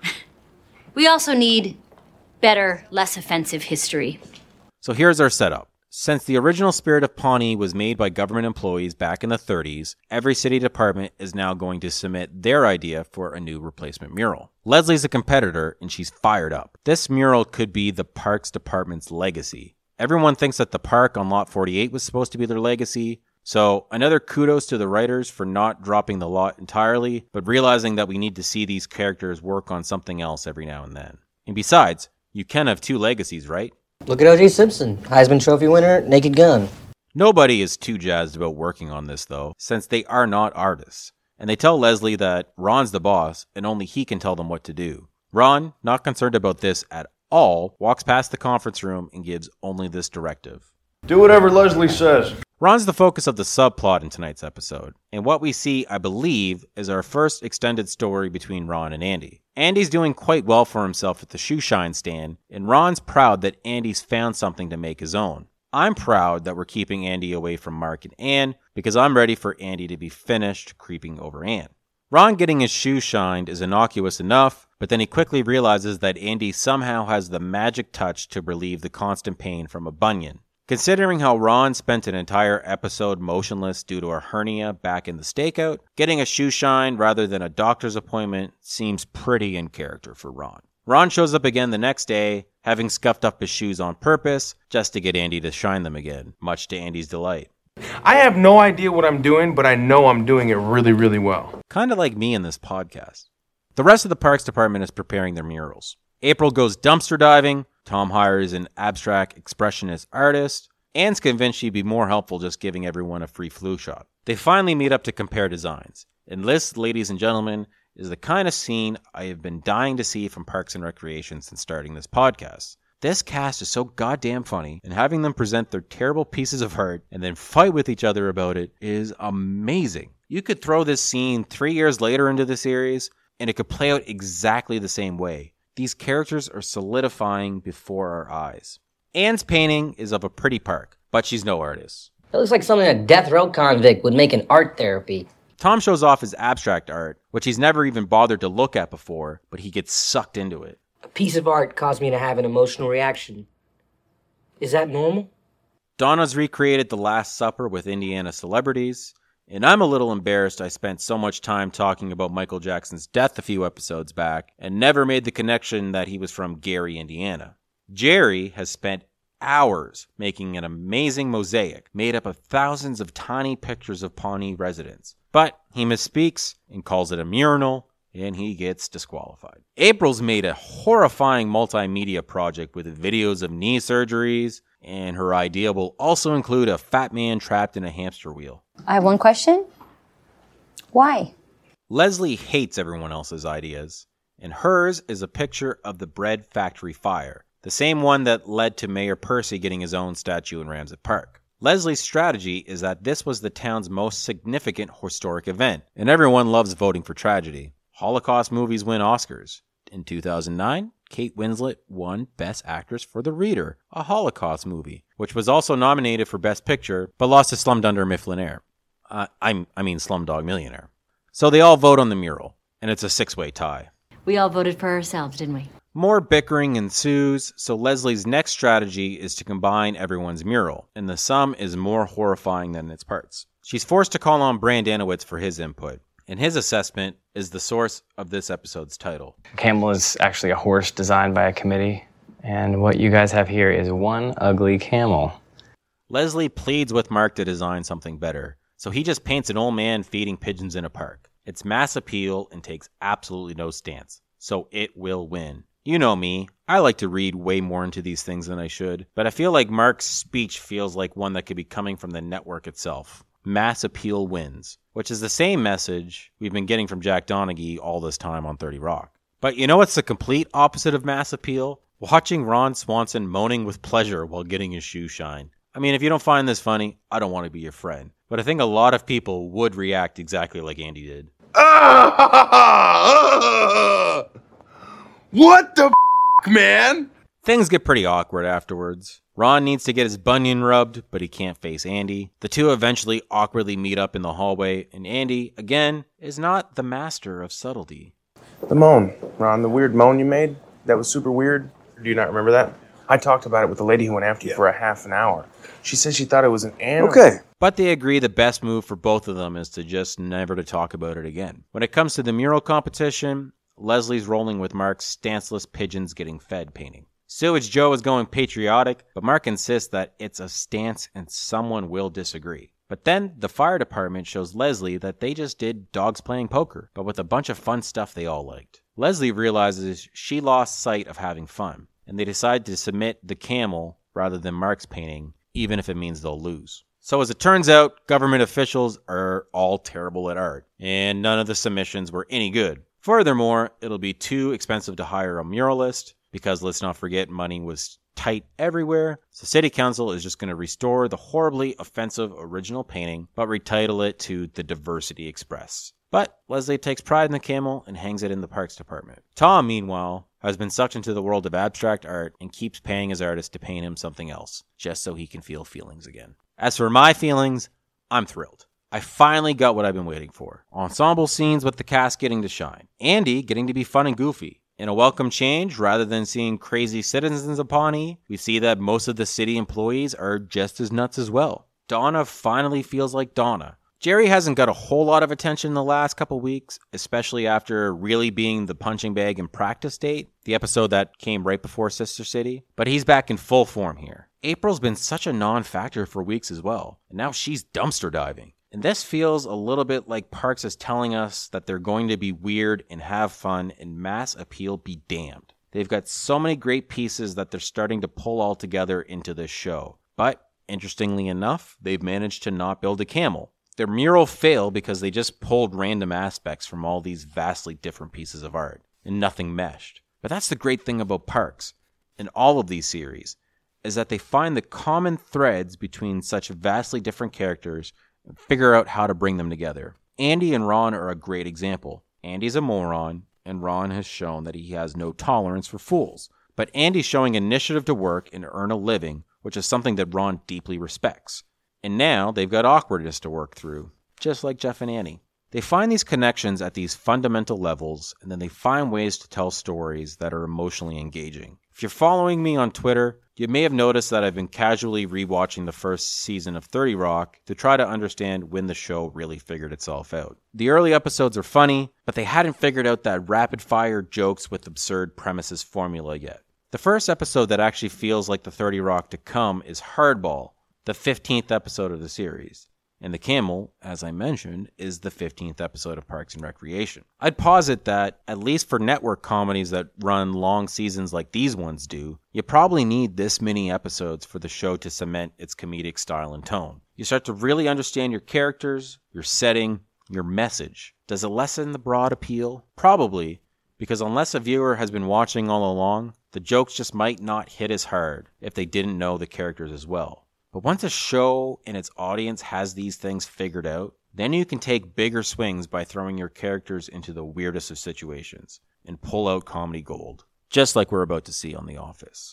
We also need better, less offensive history. So here's our setup. Since the original Spirit of Pawnee was made by government employees back in the thirties, every city department is now going to submit their idea for a new replacement mural. Leslie's a competitor, and she's fired up. This mural could be the Parks Department's legacy. Everyone thinks that the park on Lot forty-eight was supposed to be their legacy, so another kudos to the writers for not dropping the lot entirely, but realizing that we need to see these characters work on something else every now and then. And besides, you can have two legacies, right? Look at O J Simpson, Heisman Trophy winner, Naked Gun. Nobody is too jazzed about working on this, though, since they are not artists. And they tell Leslie that Ron's the boss, and only he can tell them what to do. Ron, not concerned about this at all, walks past the conference room and gives only this directive. Do whatever Leslie says. Ron's the focus of the subplot in tonight's episode, and what we see, I believe, is our first extended story between Ron and Andy. Andy's doing quite well for himself at the shoe shine stand, and Ron's proud that Andy's found something to make his own. I'm proud that we're keeping Andy away from Mark and Anne, because I'm ready for Andy to be finished creeping over Anne. Ron getting his shoe shined is innocuous enough, but then he quickly realizes that Andy somehow has the magic touch to relieve the constant pain from a bunion. Considering how Ron spent an entire episode motionless due to a hernia back in the stakeout, getting a shoe shine rather than a doctor's appointment seems pretty in character for Ron. Ron shows up again the next day, having scuffed up his shoes on purpose just to get Andy to shine them again, much to Andy's delight. I have no idea what I'm doing, but I know I'm doing it really, really well. Kind of like me in this podcast. The rest of the Parks Department is preparing their murals. April goes dumpster diving, Tom hires an abstract expressionist artist, Anne's convinced she'd be more helpful just giving everyone a free flu shot. They finally meet up to compare designs. And this, ladies and gentlemen, is the kind of scene I have been dying to see from Parks and Recreation since starting this podcast. This cast is so goddamn funny, and having them present their terrible pieces of art and then fight with each other about it is amazing. You could throw this scene three years later into the series, and it could play out exactly the same way. These characters are solidifying before our eyes. Anne's painting is of a pretty park, but she's no artist. It looks like something a death row convict would make in art therapy. Tom shows off his abstract art, which he's never even bothered to look at before, but he gets sucked into it. A piece of art caused me to have an emotional reaction. Is that normal? Donna's recreated The Last Supper with Indiana celebrities, and I'm a little embarrassed I spent so much time talking about Michael Jackson's death a few episodes back and never made the connection that he was from Gary, Indiana. Jerry has spent hours making an amazing mosaic made up of thousands of tiny pictures of Pawnee residents. But he misspeaks and calls it a mural, and he gets disqualified. April's made a horrifying multimedia project with videos of knee surgeries, and her idea will also include a fat man trapped in a hamster wheel. I have one question. Why? Leslie hates everyone else's ideas, and hers is a picture of the bread factory fire, the same one that led to Mayor Percy getting his own statue in Ramsey Park. Leslie's strategy is that this was the town's most significant historic event, and everyone loves voting for tragedy. Holocaust movies win Oscars. In two thousand nine, Kate Winslet won Best Actress for The Reader, a Holocaust movie, which was also nominated for Best Picture, but lost to Slumdog Millionaire. Uh, I, I mean Slumdog Millionaire. So they all vote on the mural, and it's a six-way tie. We all voted for ourselves, didn't we? More bickering ensues, so Leslie's next strategy is to combine everyone's mural, and the sum is more horrifying than its parts. She's forced to call on Brandanowitz for his input, and his assessment is the source of this episode's title. Camel is actually a horse designed by a committee, and what you guys have here is one ugly camel. Leslie pleads with Mark to design something better, so he just paints an old man feeding pigeons in a park. It's mass appeal and takes absolutely no stance, so it will win. You know me, I like to read way more into these things than I should, but I feel like Mark's speech feels like one that could be coming from the network itself. Mass appeal wins, which is the same message we've been getting from Jack Donaghy all this time on thirty Rock. But you know what's the complete opposite of mass appeal? Watching Ron Swanson moaning with pleasure while getting his shoe shine. I mean, if you don't find this funny, I don't want to be your friend. But I think a lot of people would react exactly like Andy did. What the f***, man? Things get pretty awkward afterwards. Ron needs to get his bunion rubbed, but he can't face Andy. The two eventually awkwardly meet up in the hallway, and Andy, again, is not the master of subtlety. The moan, Ron, the weird moan you made, that was super weird. Do you not remember that? I talked about it with the lady who went after you yeah. for a half an hour. She said she thought it was an animal. Okay. But they agree the best move for both of them is to just never to talk about it again. When it comes to the mural competition, Leslie's rolling with Mark's stanceless pigeons getting fed painting. Sewage Joe is going patriotic, but Mark insists that it's a stance and someone will disagree. But then the fire department shows Leslie that they just did dogs playing poker, but with a bunch of fun stuff they all liked. Leslie realizes she lost sight of having fun, and they decide to submit the camel rather than Mark's painting, even if it means they'll lose. So as it turns out, government officials are all terrible at art, and none of the submissions were any good. Furthermore, it'll be too expensive to hire a muralist, because let's not forget money was tight everywhere. So City Council is just going to restore the horribly offensive original painting, but retitle it to the Diversity Express. But Leslie takes pride in the camel and hangs it in the Parks Department. Tom, meanwhile, has been sucked into the world of abstract art and keeps paying his artist to paint him something else, just so he can feel feelings again. As for my feelings, I'm thrilled. I finally got what I've been waiting for. Ensemble scenes with the cast getting to shine. Andy getting to be fun and goofy. In a welcome change, rather than seeing crazy citizens of Pawnee, we see that most of the city employees are just as nuts as well. Donna finally feels like Donna. Jerry hasn't got a whole lot of attention in the last couple weeks, especially after really being the punching bag in Practice Date, the episode that came right before Sister City, but he's back in full form here. April's been such a non-factor for weeks as well, and now she's dumpster diving. And this feels a little bit like Parks is telling us that they're going to be weird and have fun and mass appeal be damned. They've got so many great pieces that they're starting to pull all together into this show. But, interestingly enough, they've managed to not build a camel. Their mural failed because they just pulled random aspects from all these vastly different pieces of art, and nothing meshed. But that's the great thing about Parks, in all of these series, is that they find the common threads between such vastly different characters and figure out how to bring them together. Andy and Ron are a great example. Andy's a moron, and Ron has shown that he has no tolerance for fools. But Andy's showing initiative to work and earn a living, which is something that Ron deeply respects. And now they've got awkwardness to work through, just like Jeff and Annie. They find these connections at these fundamental levels, and then they find ways to tell stories that are emotionally engaging. If you're following me on Twitter, you may have noticed that I've been casually rewatching the first season of thirty Rock to try to understand when the show really figured itself out. The early episodes are funny, but they hadn't figured out that rapid-fire jokes with absurd premises formula yet. The first episode that actually feels like the thirty Rock to come is Hardball, the fifteenth episode of the series. And the camel, as I mentioned, is the fifteenth episode of Parks and Recreation. I'd posit that, at least for network comedies that run long seasons like these ones do, you probably need this many episodes for the show to cement its comedic style and tone. You start to really understand your characters, your setting, your message. Does it lessen the broad appeal? Probably, because unless a viewer has been watching all along, the jokes just might not hit as hard if they didn't know the characters as well. But once a show and its audience has these things figured out, then you can take bigger swings by throwing your characters into the weirdest of situations and pull out comedy gold, just like we're about to see on The Office.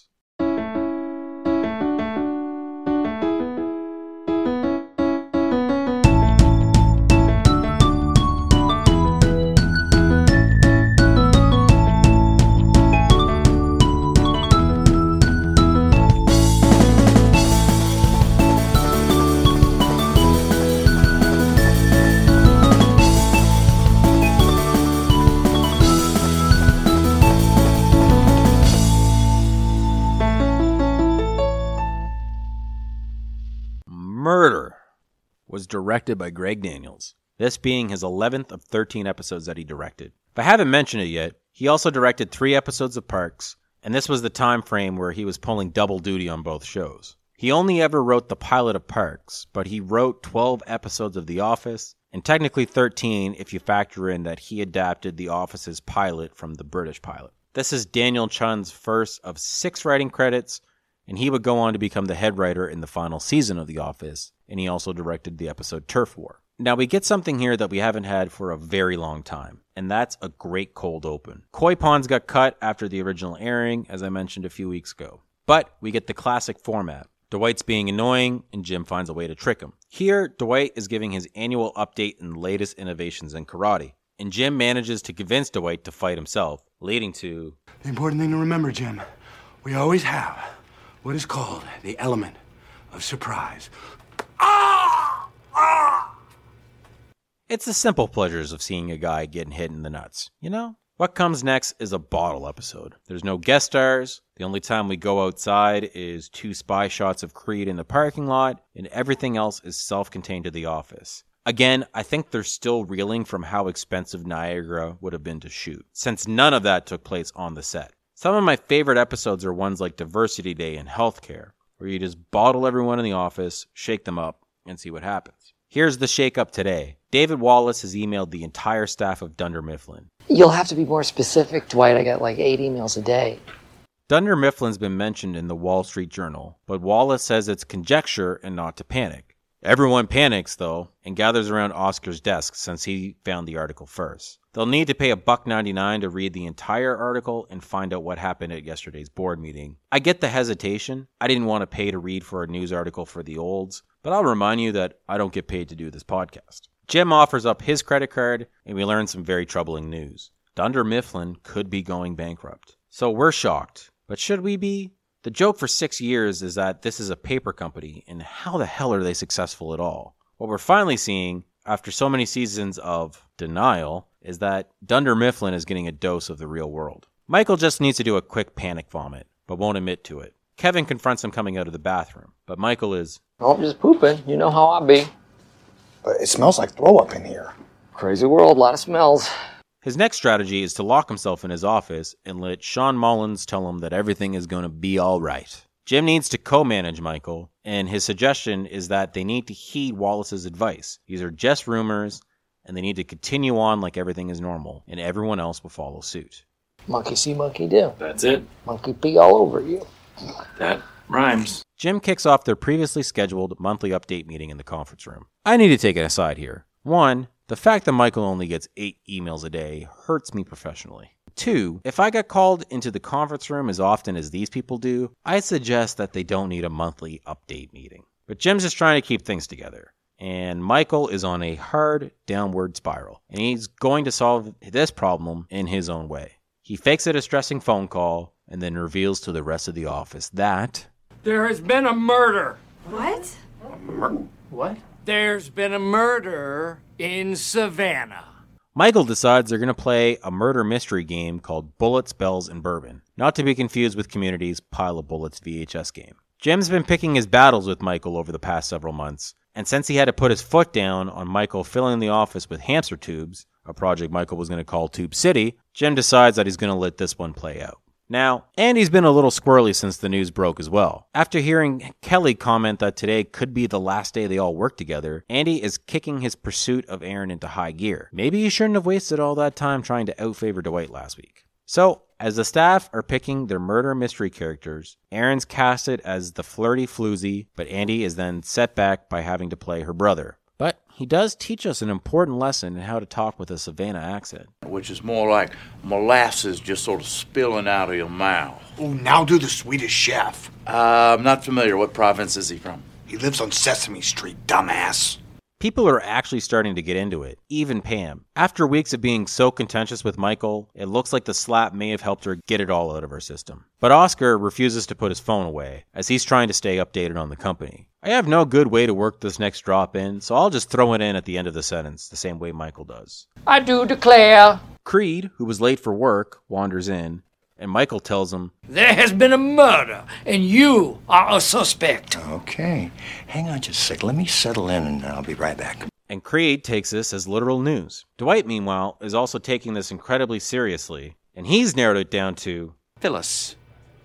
Murder was directed by Greg Daniels, this being his eleventh of thirteen episodes that he directed. If I haven't mentioned it yet, he also directed three episodes of Parks, and this was the time frame where he was pulling double duty on both shows. He only ever wrote the pilot of Parks, but he wrote twelve episodes of The Office, and technically thirteen if you factor in that he adapted The Office's pilot from the British pilot. This is Daniel Chun's first of six writing credits, and he would go on to become the head writer in the final season of The Office, and he also directed the episode Turf War. Now we get something here that we haven't had for a very long time, and that's a great cold open. Koi Ponds got cut after the original airing, as I mentioned a few weeks ago. But we get the classic format. Dwight's being annoying, and Jim finds a way to trick him. Here, Dwight is giving his annual update and latest innovations in karate, and Jim manages to convince Dwight to fight himself, leading to... The important thing to remember, Jim, we always have what is called the element of surprise. Ah! Ah! It's the simple pleasures of seeing a guy getting hit in the nuts, you know? What comes next is a bottle episode. There's no guest stars. The only time we go outside is two spy shots of Creed in the parking lot, and everything else is self-contained to the office. Again, I think they're still reeling from how expensive Niagara would have been to shoot, since none of that took place on the set. Some of my favorite episodes are ones like Diversity Day and Healthcare, where you just bottle everyone in the office, shake them up, and see what happens. Here's the shake-up today. David Wallace has emailed the entire staff of Dunder Mifflin. You'll have to be more specific, Dwight. I get like eight emails a day. Dunder Mifflin's been mentioned in the Wall Street Journal, but Wallace says it's conjecture and not to panic. Everyone panics, though, and gathers around Oscar's desk since he found the article first. They'll need to pay a buck ninety-nine to read the entire article and find out what happened at yesterday's board meeting. I get the hesitation. I didn't want to pay to read for a news article for the olds, but I'll remind you that I don't get paid to do this podcast. Jim offers up his credit card, and we learn some very troubling news. Dunder Mifflin could be going bankrupt. So we're shocked. But should we be? The joke for six years is that this is a paper company, and how the hell are they successful at all? What we're finally seeing, after so many seasons of denial, is that Dunder Mifflin is getting a dose of the real world. Michael just needs to do a quick panic vomit, but won't admit to it. Kevin confronts him coming out of the bathroom, but Michael is... Oh, I'm just pooping. You know how I be. But it smells like throw up in here. Crazy world, a lot of smells. His next strategy is to lock himself in his office and let Sean Mullins tell him that everything is going to be all right. Jim needs to co-manage Michael, and his suggestion is that they need to heed Wallace's advice. These are just rumors, and they need to continue on like everything is normal, and everyone else will follow suit. Monkey see, monkey do. That's it. Monkey pee all over you. That rhymes. Jim kicks off their previously scheduled monthly update meeting in the conference room. I need to take an aside here. One, the fact that Michael only gets eight emails a day hurts me professionally. Two, if I got called into the conference room as often as these people do, I suggest that they don't need a monthly update meeting. But Jim's just trying to keep things together. And Michael is on a hard downward spiral. And he's going to solve this problem in his own way. He fakes a distressing phone call and then reveals to the rest of the office that... There has been a murder. What? What? There's been a murder in Savannah. Michael decides they're going to play a murder mystery game called Bullets, Bells, and Bourbon, not to be confused with Community's Pile of Bullets V H S game. Jim's been picking his battles with Michael over the past several months, and since he had to put his foot down on Michael filling the office with hamster tubes, a project Michael was going to call Tube City, Jim decides that he's going to let this one play out. Now, Andy's been a little squirrely since the news broke as well. After hearing Kelly comment that today could be the last day they all work together, Andy is kicking his pursuit of Aaron into high gear. Maybe he shouldn't have wasted all that time trying to outfavor Dwight last week. So, as the staff are picking their murder mystery characters, Aaron's casted as the flirty floozy, but Andy is then set back by having to play her brother. But he does teach us an important lesson in how to talk with a Savannah accent. Which is more like molasses just sort of spilling out of your mouth. Oh, now do the Swedish chef. Uh, I'm not familiar. What province is he from? He lives on Sesame Street, dumbass. People are actually starting to get into it, even Pam. After weeks of being so contentious with Michael, it looks like the slap may have helped her get it all out of her system. But Oscar refuses to put his phone away, as he's trying to stay updated on the company. I have no good way to work this next drop in, so I'll just throw it in at the end of the sentence, the same way Michael does. I do declare. Creed, who was late for work, wanders in, and Michael tells him, There has been a murder, and you are a suspect. Okay. Hang on just a sec. Let me settle in, and I'll be right back. And Creed takes this as literal news. Dwight, meanwhile, is also taking this incredibly seriously, and he's narrowed it down to... Phyllis,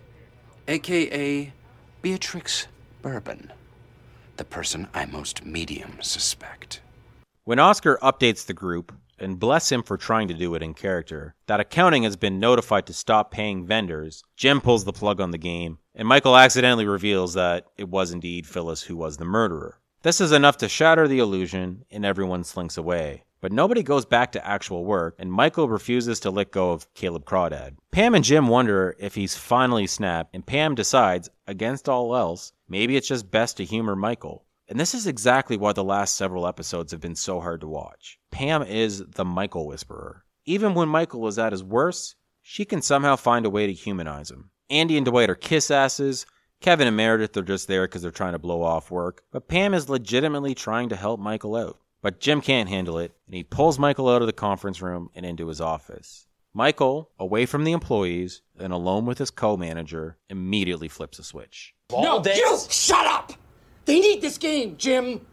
a k a. Beatrix Bourbon, the person I most medium suspect. When Oscar updates the group, and bless him for trying to do it in character, that accounting has been notified to stop paying vendors, Jim pulls the plug on the game, and Michael accidentally reveals that it was indeed Phyllis who was the murderer. This is enough to shatter the illusion, and everyone slinks away. But nobody goes back to actual work, and Michael refuses to let go of Caleb Crawdad. Pam and Jim wonder if he's finally snapped, and Pam decides, against all else, maybe it's just best to humor Michael. And this is exactly why the last several episodes have been so hard to watch. Pam is the Michael Whisperer. Even when Michael is at his worst, she can somehow find a way to humanize him. Andy and Dwight are kiss asses. Kevin and Meredith are just there because they're trying to blow off work. But Pam is legitimately trying to help Michael out. But Jim can't handle it, and he pulls Michael out of the conference room and into his office. Michael, away from the employees and alone with his co-manager, immediately flips a switch. No, you! Shut up! They need this game, Jim!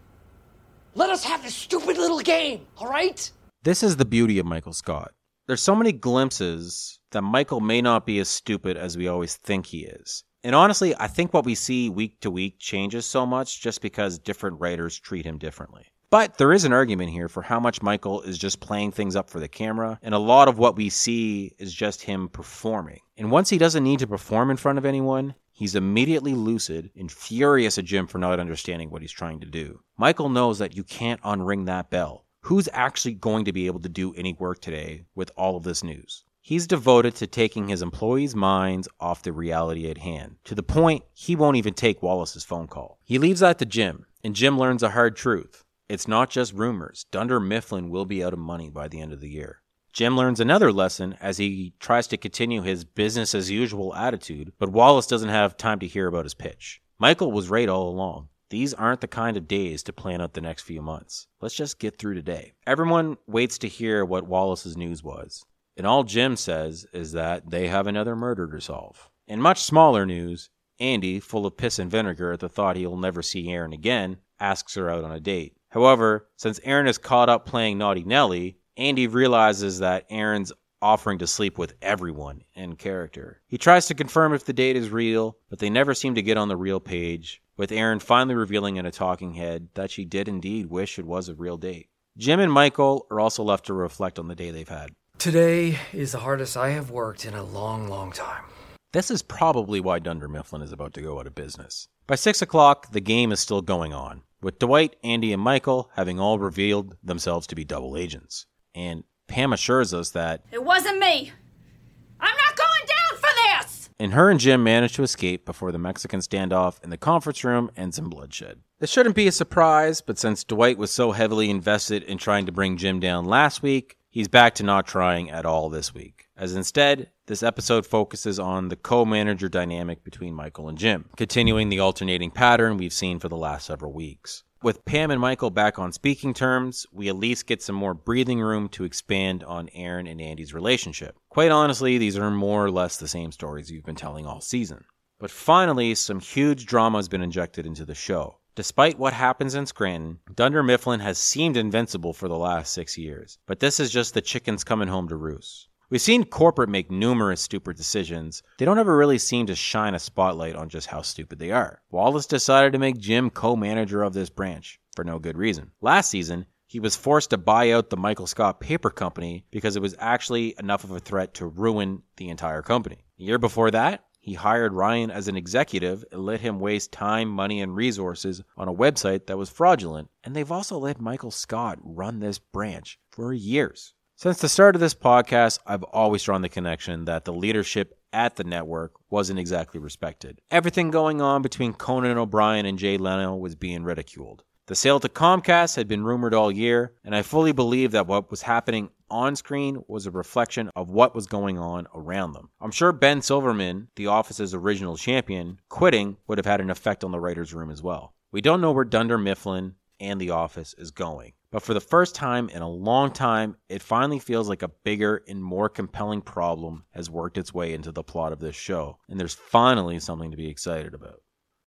Let us have this stupid little game, all right? This is the beauty of Michael Scott. There's so many glimpses that Michael may not be as stupid as we always think he is. And honestly, I think what we see week to week changes so much just because different writers treat him differently. But there is an argument here for how much Michael is just playing things up for the camera, and a lot of what we see is just him performing. And once he doesn't need to perform in front of anyone, he's immediately lucid and furious at Jim for not understanding what he's trying to do. Michael knows that you can't unring that bell. Who's actually going to be able to do any work today with all of this news? He's devoted to taking his employees' minds off the reality at hand, to the point he won't even take Wallace's phone call. He leaves that to Jim, and Jim learns a hard truth. It's not just rumors. Dunder Mifflin will be out of money by the end of the year. Jim learns another lesson as he tries to continue his business-as-usual attitude, but Wallace doesn't have time to hear about his pitch. Michael was right all along. These aren't the kind of days to plan out the next few months. Let's just get through today. Everyone waits to hear what Wallace's news was, and all Jim says is that they have another murder to solve. In much smaller news, Andy, full of piss and vinegar at the thought he'll never see Aaron again, asks her out on a date. However, since Aaron is caught up playing Naughty Nelly, Andy realizes that Aaron's offering to sleep with everyone in character. He tries to confirm if the date is real, but they never seem to get on the real page, with Aaron finally revealing in a talking head that she did indeed wish it was a real date. Jim and Michael are also left to reflect on the day they've had. Today is the hardest I have worked in a long, long time. This is probably why Dunder Mifflin is about to go out of business. By six o'clock, the game is still going on, with Dwight, Andy, and Michael having all revealed themselves to be double agents. And Pam assures us that it wasn't me. I'm not going down for this! And her and Jim manage to escape before the Mexican standoff in the conference room ends in bloodshed. This shouldn't be a surprise, but since Dwight was so heavily invested in trying to bring Jim down last week, he's back to not trying at all this week. As instead, this episode focuses on the co-manager dynamic between Michael and Jim, continuing the alternating pattern we've seen for the last several weeks. With Pam and Michael back on speaking terms, we at least get some more breathing room to expand on Aaron and Andy's relationship. Quite honestly, these are more or less the same stories you've been telling all season. But finally, some huge drama has been injected into the show. Despite what happens in Scranton, Dunder Mifflin has seemed invincible for the last six years. But this is just the chickens coming home to roost. We've seen corporate make numerous stupid decisions. They don't ever really seem to shine a spotlight on just how stupid they are. Wallace decided to make Jim co-manager of this branch, for no good reason. Last season, he was forced to buy out the Michael Scott Paper Company because it was actually enough of a threat to ruin the entire company. The year before that, he hired Ryan as an executive and let him waste time, money, and resources on a website that was fraudulent. And they've also let Michael Scott run this branch for years. Since the start of this podcast, I've always drawn the connection that the leadership at the network wasn't exactly respected. Everything going on between Conan O'Brien and Jay Leno was being ridiculed. The sale to Comcast had been rumored all year, and I fully believe that what was happening on screen was a reflection of what was going on around them. I'm sure Ben Silverman, The Office's original champion, quitting would have had an effect on the writer's room as well. We don't know where Dunder Mifflin and The Office is going. But for the first time in a long time, it finally feels like a bigger and more compelling problem has worked its way into the plot of this show. And there's finally something to be excited about.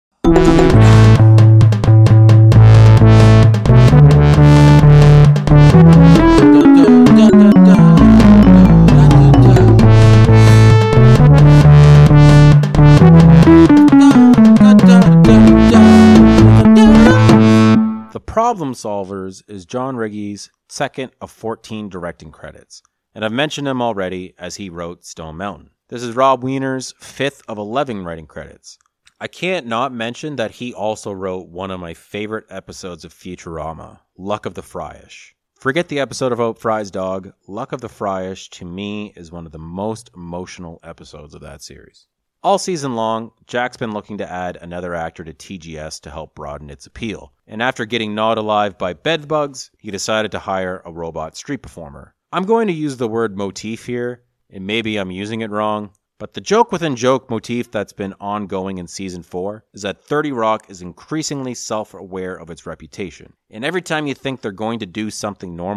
The Problem Solvers is John Riggy's second of fourteen directing credits, and I've mentioned him already as he wrote Stone Mountain. This is Rob Weiner's fifth of eleven writing credits. I can't not mention that he also wrote one of my favorite episodes of Futurama, Luck of the Fryish. Forget the episode about Fry's dog. Luck of the Fryish, to me, is one of the most emotional episodes of that series. All season long, Jack's been looking to add another actor to T G S to help broaden its appeal. And after getting gnawed alive by bedbugs, he decided to hire a robot street performer. I'm going to use the word motif here, and maybe I'm using it wrong, but the joke within joke motif that's been ongoing in season four is that thirty Rock is increasingly self-aware of its reputation. And every time you think they're going to do something normal,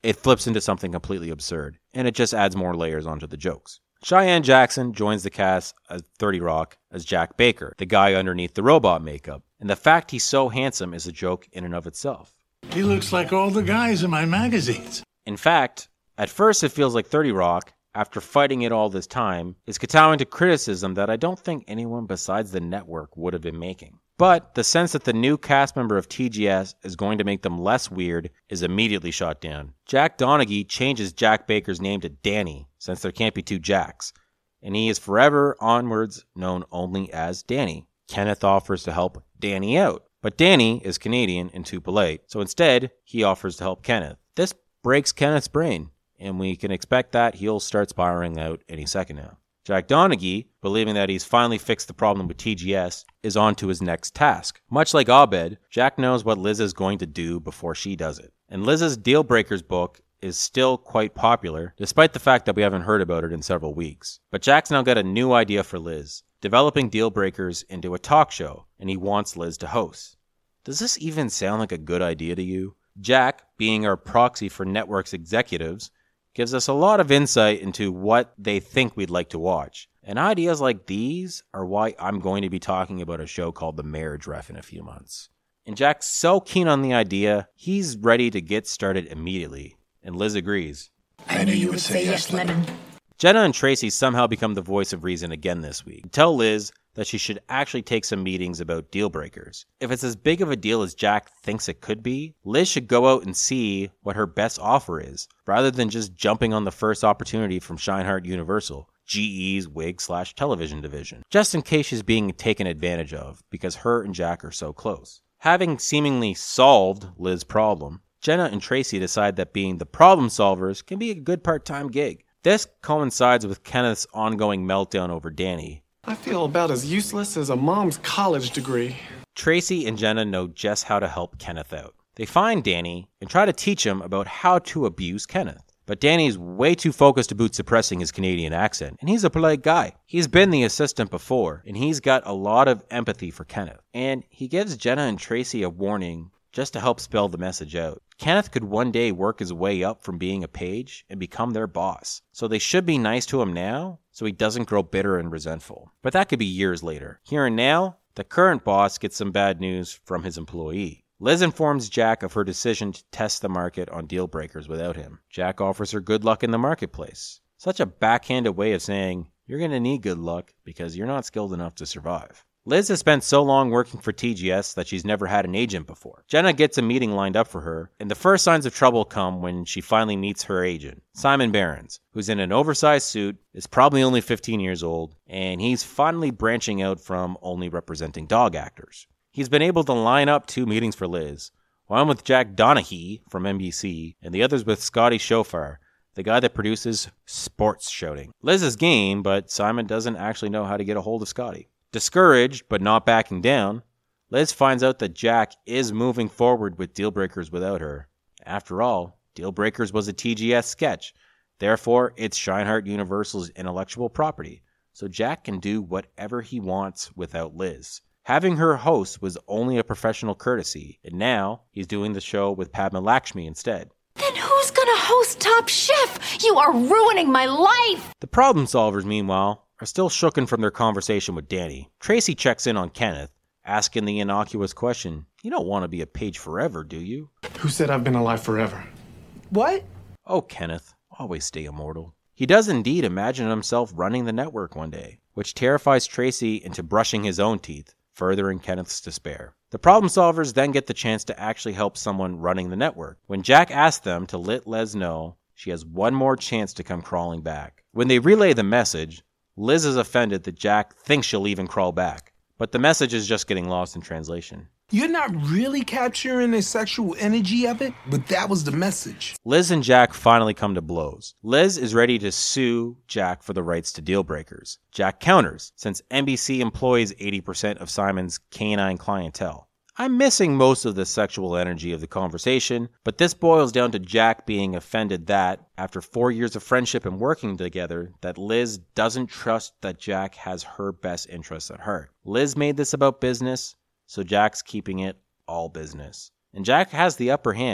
it flips into something completely absurd, and it just adds more layers onto the jokes. Cheyenne Jackson joins the cast as thirty Rock as Jack Baker, the guy underneath the robot makeup, and the fact he's so handsome is a joke in and of itself. He looks like all the guys in my magazines. In fact, at first it feels like thirty Rock, after fighting it all this time, is kowtowing to criticism that I don't think anyone besides the network would have been making. But the sense that the new cast member of T G S is going to make them less weird is immediately shot down. Jack Donaghy changes Jack Baker's name to Danny, since there can't be two Jacks, and he is forever onwards known only as Danny. Kenneth offers to help Danny out, but Danny is Canadian and too polite, so instead, he offers to help Kenneth. This breaks Kenneth's brain, and we can expect that he'll start spiraling out any second now. Jack Donaghy, believing that he's finally fixed the problem with T G S, is on to his next task. Much like Abed, Jack knows what Liz is going to do before she does it. And Liz's Deal Breakers book is still quite popular, despite the fact that we haven't heard about it in several weeks. But Jack's now got a new idea for Liz, developing Deal Breakers into a talk show, and he wants Liz to host. Does this even sound like a good idea to you? Jack, being our proxy for network's executives, gives us a lot of insight into what they think we'd like to watch. And ideas like these are why I'm going to be talking about a show called The Marriage Ref in a few months. And Jack's so keen on the idea, he's ready to get started immediately. And Liz agrees. I knew you would say yes, Lemon. Jenna and Tracy somehow become the voice of reason again this week. Tell Liz that she should actually take some meetings about deal breakers. If it's as big of a deal as Jack thinks it could be, Liz should go out and see what her best offer is, rather than just jumping on the first opportunity from Scheinhardt Universal, G E's wig slash television division, just in case she's being taken advantage of, because her and Jack are so close. Having seemingly solved Liz's problem, Jenna and Tracy decide that being the problem solvers can be a good part-time gig. This coincides with Kenneth's ongoing meltdown over Danny. I feel about as useless as a mom's college degree. Tracy and Jenna know just how to help Kenneth out. They find Danny and try to teach him about how to abuse Kenneth. But Danny's way too focused about suppressing his Canadian accent, and he's a polite guy. He's been the assistant before, and he's got a lot of empathy for Kenneth. And he gives Jenna and Tracy a warning just to help spell the message out. Kenneth could one day work his way up from being a page and become their boss. So they should be nice to him now so he doesn't grow bitter and resentful. But that could be years later. Here and now, the current boss gets some bad news from his employee. Liz informs Jack of her decision to test the market on deal breakers without him. Jack offers her good luck in the marketplace. Such a backhanded way of saying, you're going to need good luck because you're not skilled enough to survive. Liz has spent so long working for T G S that she's never had an agent before. Jenna gets a meeting lined up for her, and the first signs of trouble come when she finally meets her agent, Simon Behrens, who's in an oversized suit, is probably only fifteen years old, and he's finally branching out from only representing dog actors. He's been able to line up two meetings for Liz, one with Jack Donaghy from N B C, and the other's with Scotty Schofar, the guy that produces Sports Shouting. Liz is game, but Simon doesn't actually know how to get a hold of Scotty. Discouraged, but not backing down, Liz finds out that Jack is moving forward with Deal Breakers without her. After all, Deal Breakers was a T G S sketch. Therefore, it's Scheinhardt Universal's intellectual property, so Jack can do whatever he wants without Liz. Having her host was only a professional courtesy, and now he's doing the show with Padma Lakshmi instead. Then who's gonna host Top Chef? You are ruining my life! The problem solvers, meanwhile, are still shooken from their conversation with Danny. Tracy checks in on Kenneth, asking the innocuous question, you don't want to be a page forever, do you? Who said I've been alive forever? What? Oh, Kenneth, always stay immortal. He does indeed imagine himself running the network one day, which terrifies Tracy into brushing his own teeth, furthering Kenneth's despair. The problem solvers then get the chance to actually help someone running the network, when Jack asks them to let Les know she has one more chance to come crawling back. When they relay the message, Liz is offended that Jack thinks she'll even crawl back, but the message is just getting lost in translation. You're not really capturing the sexual energy of it, but that was the message. Liz and Jack finally come to blows. Liz is ready to sue Jack for the rights to deal breakers. Jack counters, since N B C employs eighty percent of Simon's canine clientele. I'm missing most of the sexual energy of the conversation, but this boils down to Jack being offended that, after four years of friendship and working together, that Liz doesn't trust that Jack has her best interests at heart. Liz made this about business, so Jack's keeping it all business. And Jack has the upper hand,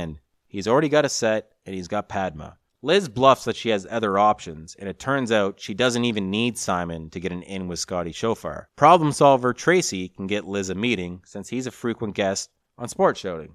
He's already got a set, and he's got Padma. Liz bluffs that she has other options, and it turns out she doesn't even need Simon to get an in with Scotty Schofar. Problem solver Tracy can get Liz a meeting, since he's a frequent guest on Sports Shouting.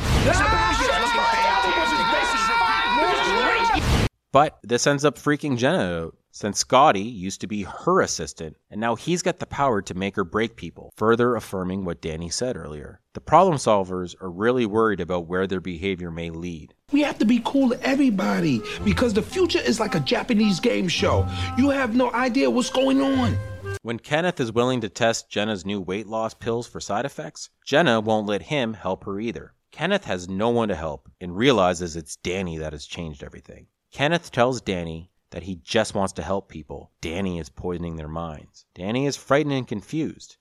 But this ends up freaking Jenna out, since Scotty used to be her assistant, and now he's got the power to make or break people, further affirming what Danny said earlier. The problem solvers are really worried about where their behavior may lead. We have to be cool to everybody, because the future is like a Japanese game show. You have no idea what's going on. When Kenneth is willing to test Jenna's new weight loss pills for side effects, Jenna won't let him help her either. Kenneth has no one to help, and realizes it's Danny that has changed everything. Kenneth tells Danny that he just wants to help people. Danny is poisoning their minds. Danny is frightened and confused.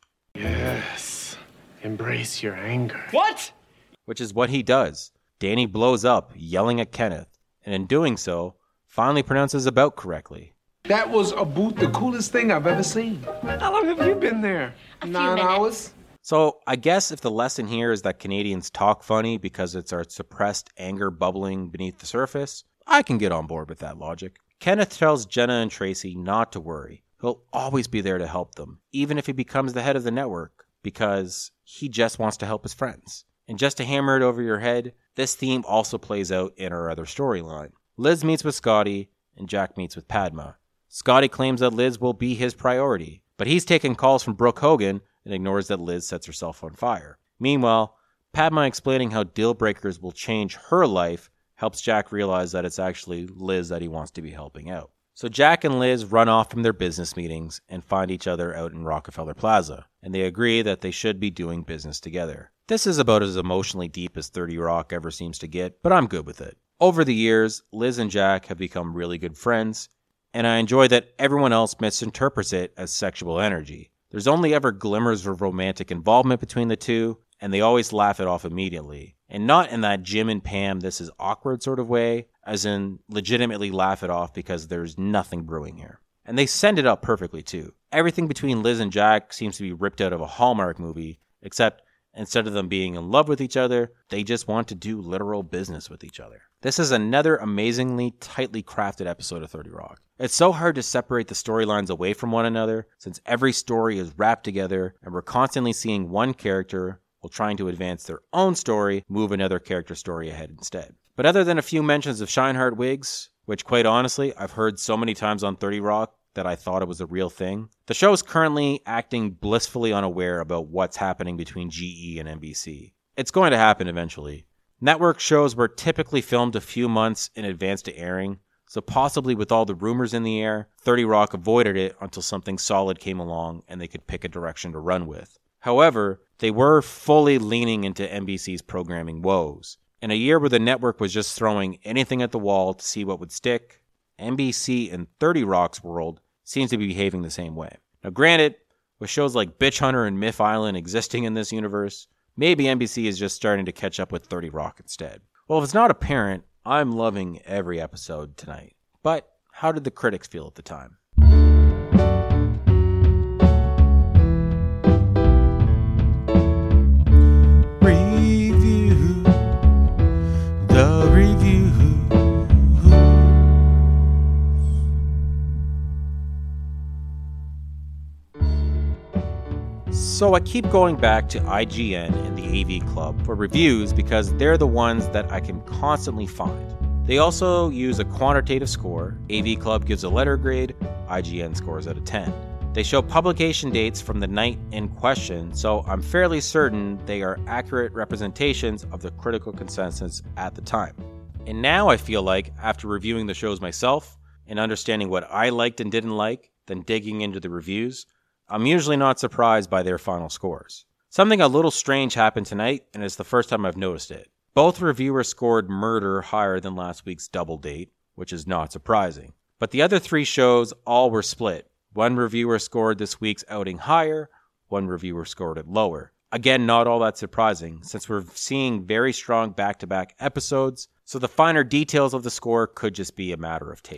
Yes. Embrace your anger. What? Which is what he does. Danny blows up, yelling at Kenneth, and in doing so, finally pronounces about correctly. That was about the coolest thing I've ever seen. How long have you been there? Nine hours? So, I guess if the lesson here is that Canadians talk funny because it's our suppressed anger bubbling beneath the surface, I can get on board with that logic. Kenneth tells Jenna and Tracy not to worry. He'll always be there to help them, even if he becomes the head of the network, because he just wants to help his friends. And just to hammer it over your head, this theme also plays out in our other storyline. Liz meets with Scotty, and Jack meets with Padma. Scotty claims that Liz will be his priority, but he's taking calls from Brooke Hogan and ignores that Liz sets herself on fire. Meanwhile, Padma explaining how deal breakers will change her life helps Jack realize that it's actually Liz that he wants to be helping out. So Jack and Liz run off from their business meetings and find each other out in Rockefeller Plaza, and they agree that they should be doing business together. This is about as emotionally deep as thirty Rock ever seems to get, but I'm good with it. Over the years, Liz and Jack have become really good friends, and I enjoy that everyone else misinterprets it as sexual energy. There's only ever glimmers of romantic involvement between the two, and they always laugh it off immediately. And not in that Jim and Pam this is awkward sort of way, as in legitimately laugh it off because there's nothing brewing here. And they send it up perfectly too. Everything between Liz and Jack seems to be ripped out of a Hallmark movie, except instead of them being in love with each other, they just want to do literal business with each other. This is another amazingly tightly crafted episode of thirty Rock. It's so hard to separate the storylines away from one another, since every story is wrapped together, and we're constantly seeing one character, while trying to advance their own story, move another character's story ahead instead. But other than a few mentions of Shineheart wigs, which quite honestly, I've heard so many times on thirty Rock that I thought it was a real thing, the show is currently acting blissfully unaware about what's happening between G E and N B C. It's going to happen eventually. Network shows were typically filmed a few months in advance to airing, so possibly with all the rumors in the air, thirty Rock avoided it until something solid came along and they could pick a direction to run with. However, they were fully leaning into N B C's programming woes. In a year where the network was just throwing anything at the wall to see what would stick, N B C in thirty Rock's world seems to be behaving the same way. Now granted, with shows like Bitch Hunter and Myth Island existing in this universe, maybe N B C is just starting to catch up with thirty Rock instead. Well, if it's not apparent, I'm loving every episode tonight. But how did the critics feel at the time? Review. The review. So I keep going back to I G N and the A V Club for reviews because they're the ones that I can constantly find. They also use a quantitative score. A V Club gives a letter grade, I G N scores out of ten. They show publication dates from the night in question, so I'm fairly certain they are accurate representations of the critical consensus at the time. And now I feel like, after reviewing the shows myself and understanding what I liked and didn't like, then digging into the reviews, I'm usually not surprised by their final scores. Something a little strange happened tonight, and it's the first time I've noticed it. Both reviewers scored Murder higher than last week's Double Date, which is not surprising. But the other three shows all were split. One reviewer scored this week's outing higher, one reviewer scored it lower. Again, not all that surprising, since we're seeing very strong back-to-back episodes, so the finer details of the score could just be a matter of taste.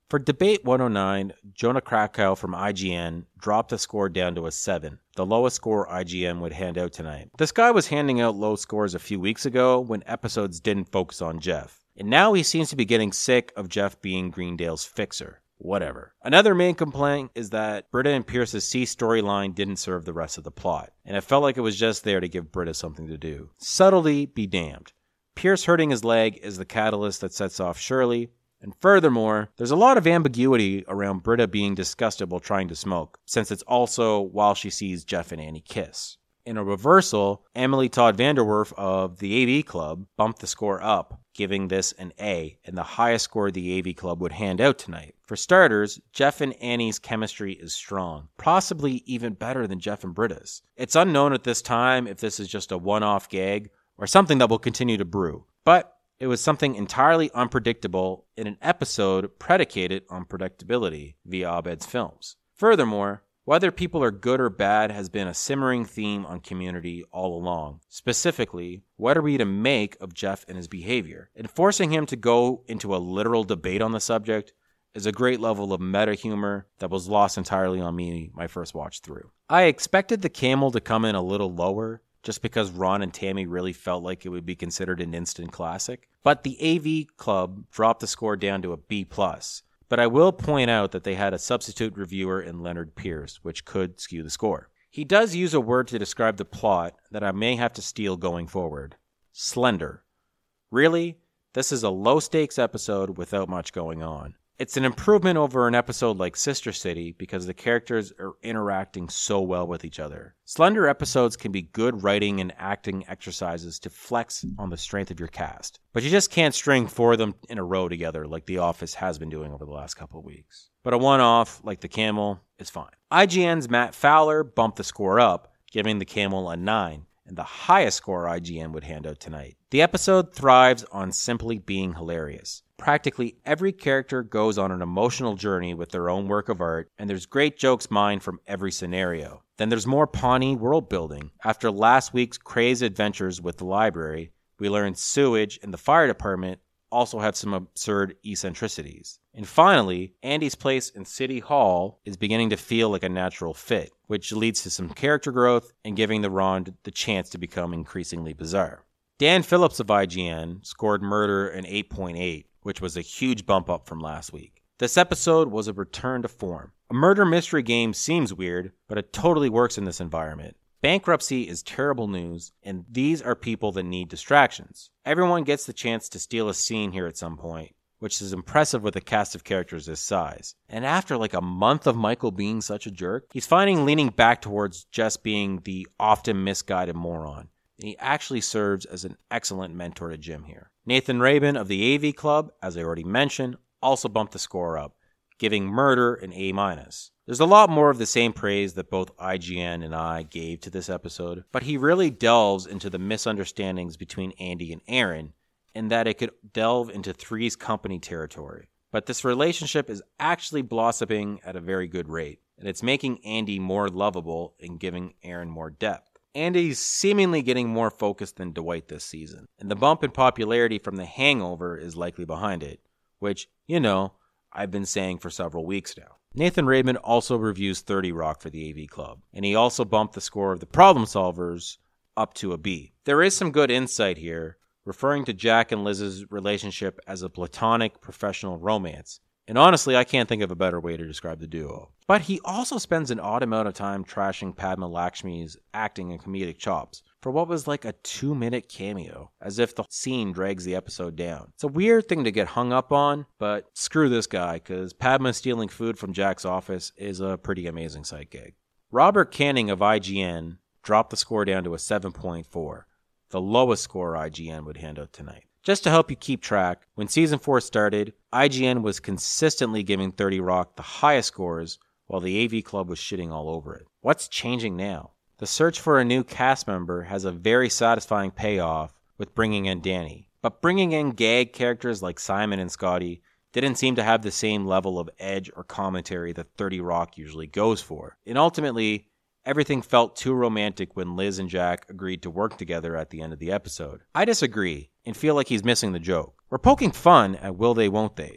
For Debate one oh nine, Jonah Krakow from I G N dropped the score down to a seven, the lowest score I G N would hand out tonight. This guy was handing out low scores a few weeks ago when episodes didn't focus on Jeff. And now he seems to be getting sick of Jeff being Greendale's fixer. Whatever. Another main complaint is that Britta and Pierce's C storyline didn't serve the rest of the plot, and it felt like it was just there to give Britta something to do. Subtlety be damned. Pierce hurting his leg is the catalyst that sets off Shirley, and furthermore, there's a lot of ambiguity around Britta being disgusted while trying to smoke, since it's also while she sees Jeff and Annie kiss. In a reversal, Emily Todd Vanderwerf of the A V Club bumped the score up, giving this an A, and the highest score the A V Club would hand out tonight. For starters, Jeff and Annie's chemistry is strong, possibly even better than Jeff and Britta's. It's unknown at this time if this is just a one-off gag or something that will continue to brew, but it was something entirely unpredictable in an episode predicated on predictability via Abed's films. Furthermore, whether people are good or bad has been a simmering theme on Community all along. Specifically, what are we to make of Jeff and his behavior? And forcing him to go into a literal debate on the subject is a great level of meta humor that was lost entirely on me my first watch through. I expected the camel to come in a little lower, just because Ron and Tammy really felt like it would be considered an instant classic. But the A V Club dropped the score down to a B plus. But I will point out that they had a substitute reviewer in Leonard Pierce, which could skew the score. He does use a word to describe the plot that I may have to steal going forward. Slender. Really? This is a low-stakes episode without much going on. It's an improvement over an episode like Sister City because the characters are interacting so well with each other. Slender episodes can be good writing and acting exercises to flex on the strength of your cast, but you just can't string four of them in a row together like The Office has been doing over the last couple of weeks. But a one-off, like The Camel, is fine. I G N's Matt Fowler bumped the score up, giving The Camel a nine, and the highest score I G N would hand out tonight. The episode thrives on simply being hilarious. Practically every character goes on an emotional journey with their own work of art, and there's great jokes mined from every scenario. Then there's more Pawnee world building. After last week's crazy adventures with the library, we learned sewage and the fire department also have some absurd eccentricities. And finally, Andy's place in City Hall is beginning to feel like a natural fit, which leads to some character growth and giving the Ron the chance to become increasingly bizarre. Dan Phillips of I G N scored Murder an eight point eight, which was a huge bump up from last week. This episode was a return to form. A murder mystery game seems weird, but it totally works in this environment. Bankruptcy is terrible news, and these are people that need distractions. Everyone gets the chance to steal a scene here at some point, which is impressive with a cast of characters this size. And after like a month of Michael being such a jerk, he's finally leaning back towards just being the often misguided moron. And he actually serves as an excellent mentor to Jim here. Nathan Rabin of the A V Club, as I already mentioned, also bumped the score up, giving Murder an A minus. There's a lot more of the same praise that both I G N and I gave to this episode, but he really delves into the misunderstandings between Andy and Aaron, and that it could delve into Three's Company territory. But this relationship is actually blossoming at a very good rate, and it's making Andy more lovable and giving Aaron more depth. Andy's seemingly getting more focused than Dwight this season, and the bump in popularity from The Hangover is likely behind it, which, you know, I've been saying for several weeks now. Nathan Rabin also reviews thirty Rock for the A V Club, and he also bumped the score of The Problem Solvers up to a B. There is some good insight here, referring to Jack and Liz's relationship as a platonic professional romance. And honestly, I can't think of a better way to describe the duo. But he also spends an odd amount of time trashing Padma Lakshmi's acting and comedic chops for what was like a two-minute cameo, as if the scene drags the episode down. It's a weird thing to get hung up on, but screw this guy, because Padma stealing food from Jack's office is a pretty amazing sight gag. Robert Canning of I G N dropped the score down to a seven point four, the lowest score I G N would hand out tonight. Just to help you keep track, when Season four started, I G N was consistently giving thirty Rock the highest scores, while the A V Club was shitting all over it. What's changing now? The search for a new cast member has a very satisfying payoff with bringing in Danny, but bringing in gag characters like Simon and Scotty didn't seem to have the same level of edge or commentary that thirty Rock usually goes for. And ultimately, everything felt too romantic when Liz and Jack agreed to work together at the end of the episode. I disagree and feel like he's missing the joke. We're poking fun at will they won't they's,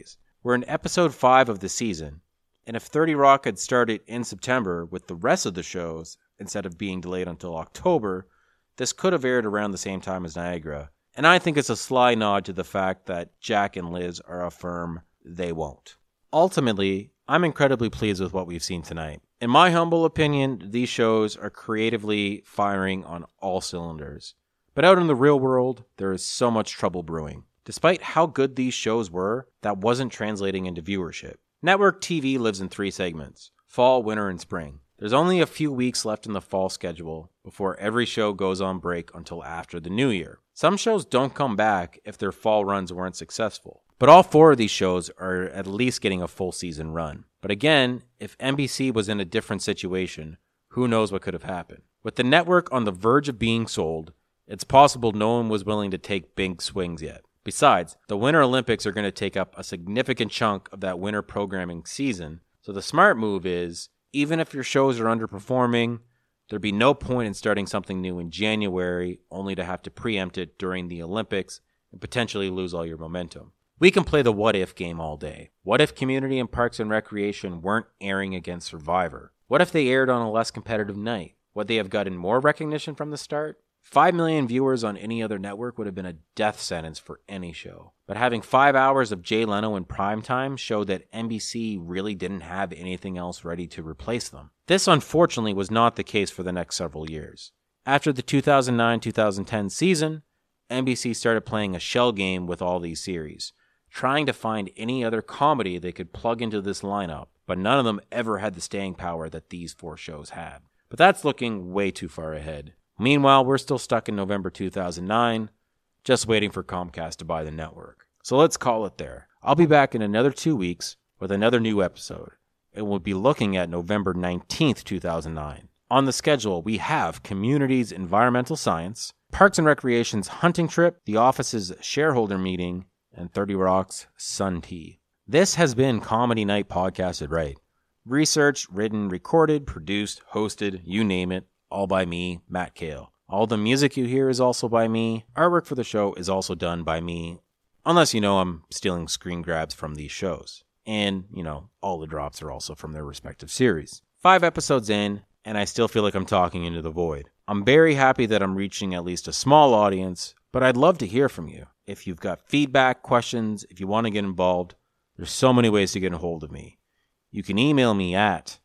We're in episode five of the season, and if thirty Rock had started in September with the rest of the shows, instead of being delayed until October, this could have aired around the same time as Niagara. And I think it's a sly nod to the fact that Jack and Liz are a firm they won't. Ultimately, I'm incredibly pleased with what we've seen tonight. In my humble opinion, these shows are creatively firing on all cylinders. But out in the real world, there is so much trouble brewing. Despite how good these shows were, that wasn't translating into viewership. Network T V lives in three segments: fall, winter, and spring. There's only a few weeks left in the fall schedule before every show goes on break until after the new year. Some shows don't come back if their fall runs weren't successful. But all four of these shows are at least getting a full season run. But again, if N B C was in a different situation, who knows what could have happened. With the network on the verge of being sold, it's possible no one was willing to take big swings yet. Besides, the Winter Olympics are going to take up a significant chunk of that winter programming season, so the smart move is, even if your shows are underperforming, there'd be no point in starting something new in January only to have to preempt it during the Olympics and potentially lose all your momentum. We can play the what if game all day. What if Community and Parks and Recreation weren't airing against Survivor? What if they aired on a less competitive night? Would they have gotten more recognition from the start? Five million viewers on any other network would have been a death sentence for any show. But having five hours of Jay Leno in primetime showed that N B C really didn't have anything else ready to replace them. This unfortunately was not the case for the next several years. After the two thousand nine two thousand ten season, N B C started playing a shell game with all these series, trying to find any other comedy they could plug into this lineup, but none of them ever had the staying power that these four shows had. But that's looking way too far ahead. Meanwhile, we're still stuck in November two thousand nine, just waiting for Comcast to buy the network. So let's call it there. I'll be back in another two weeks with another new episode, and we'll be looking at November nineteenth, two thousand nine. On the schedule, we have Community's Environmental Science, Parks and Recreation's Hunting Trip, The Office's Shareholder Meeting, and thirty Rock's Sun Tea. This has been Comedy Night Podcasted Right. Researched, written, recorded, produced, hosted, you name it, all by me, Matt Kale. All the music you hear is also by me. Artwork for the show is also done by me, unless you know I'm stealing screen grabs from these shows. And, you know, all the drops are also from their respective series. Five episodes in, and I still feel like I'm talking into the void. I'm very happy that I'm reaching at least a small audience, but I'd love to hear from you. If you've got feedback, questions, if you want to get involved, there's so many ways to get a hold of me. You can email me at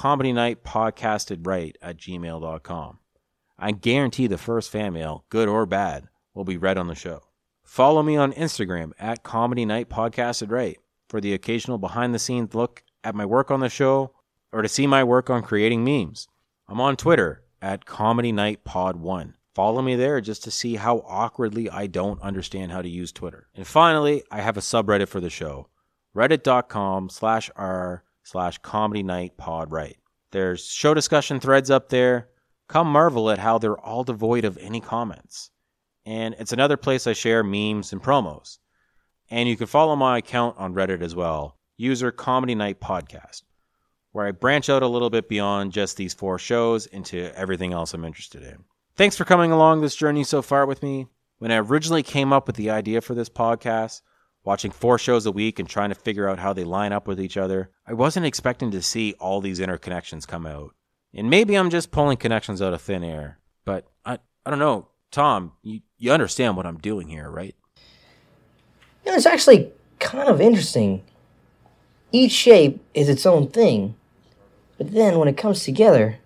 comedynightpodcastedright at gmail dot com. I guarantee the first fan mail, good or bad, will be read on the show. Follow me on Instagram at Comedy Night Podcasted Right for the occasional behind-the-scenes look at my work on the show or to see my work on creating memes. I'm on Twitter at Comedy Night Pod one. Follow me there just to see how awkwardly I don't understand how to use Twitter. And finally, I have a subreddit for the show, reddit.com slash r slash comedy night pod right. There's show discussion threads up there. Come marvel at how they're all devoid of any comments. And it's another place I share memes and promos. And you can follow my account on Reddit as well, user Comedy Night Podcast, where I branch out a little bit beyond just these four shows into everything else I'm interested in. Thanks for coming along this journey so far with me. When I originally came up with the idea for this podcast, watching four shows a week and trying to figure out how they line up with each other, I wasn't expecting to see all these interconnections come out. And maybe I'm just pulling connections out of thin air, but I I don't know. Tom, you, you understand what I'm doing here, right? You know, it's actually kind of interesting. Each shape is its own thing, but then when it comes together,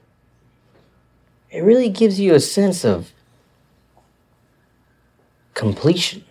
it really gives you a sense of completion.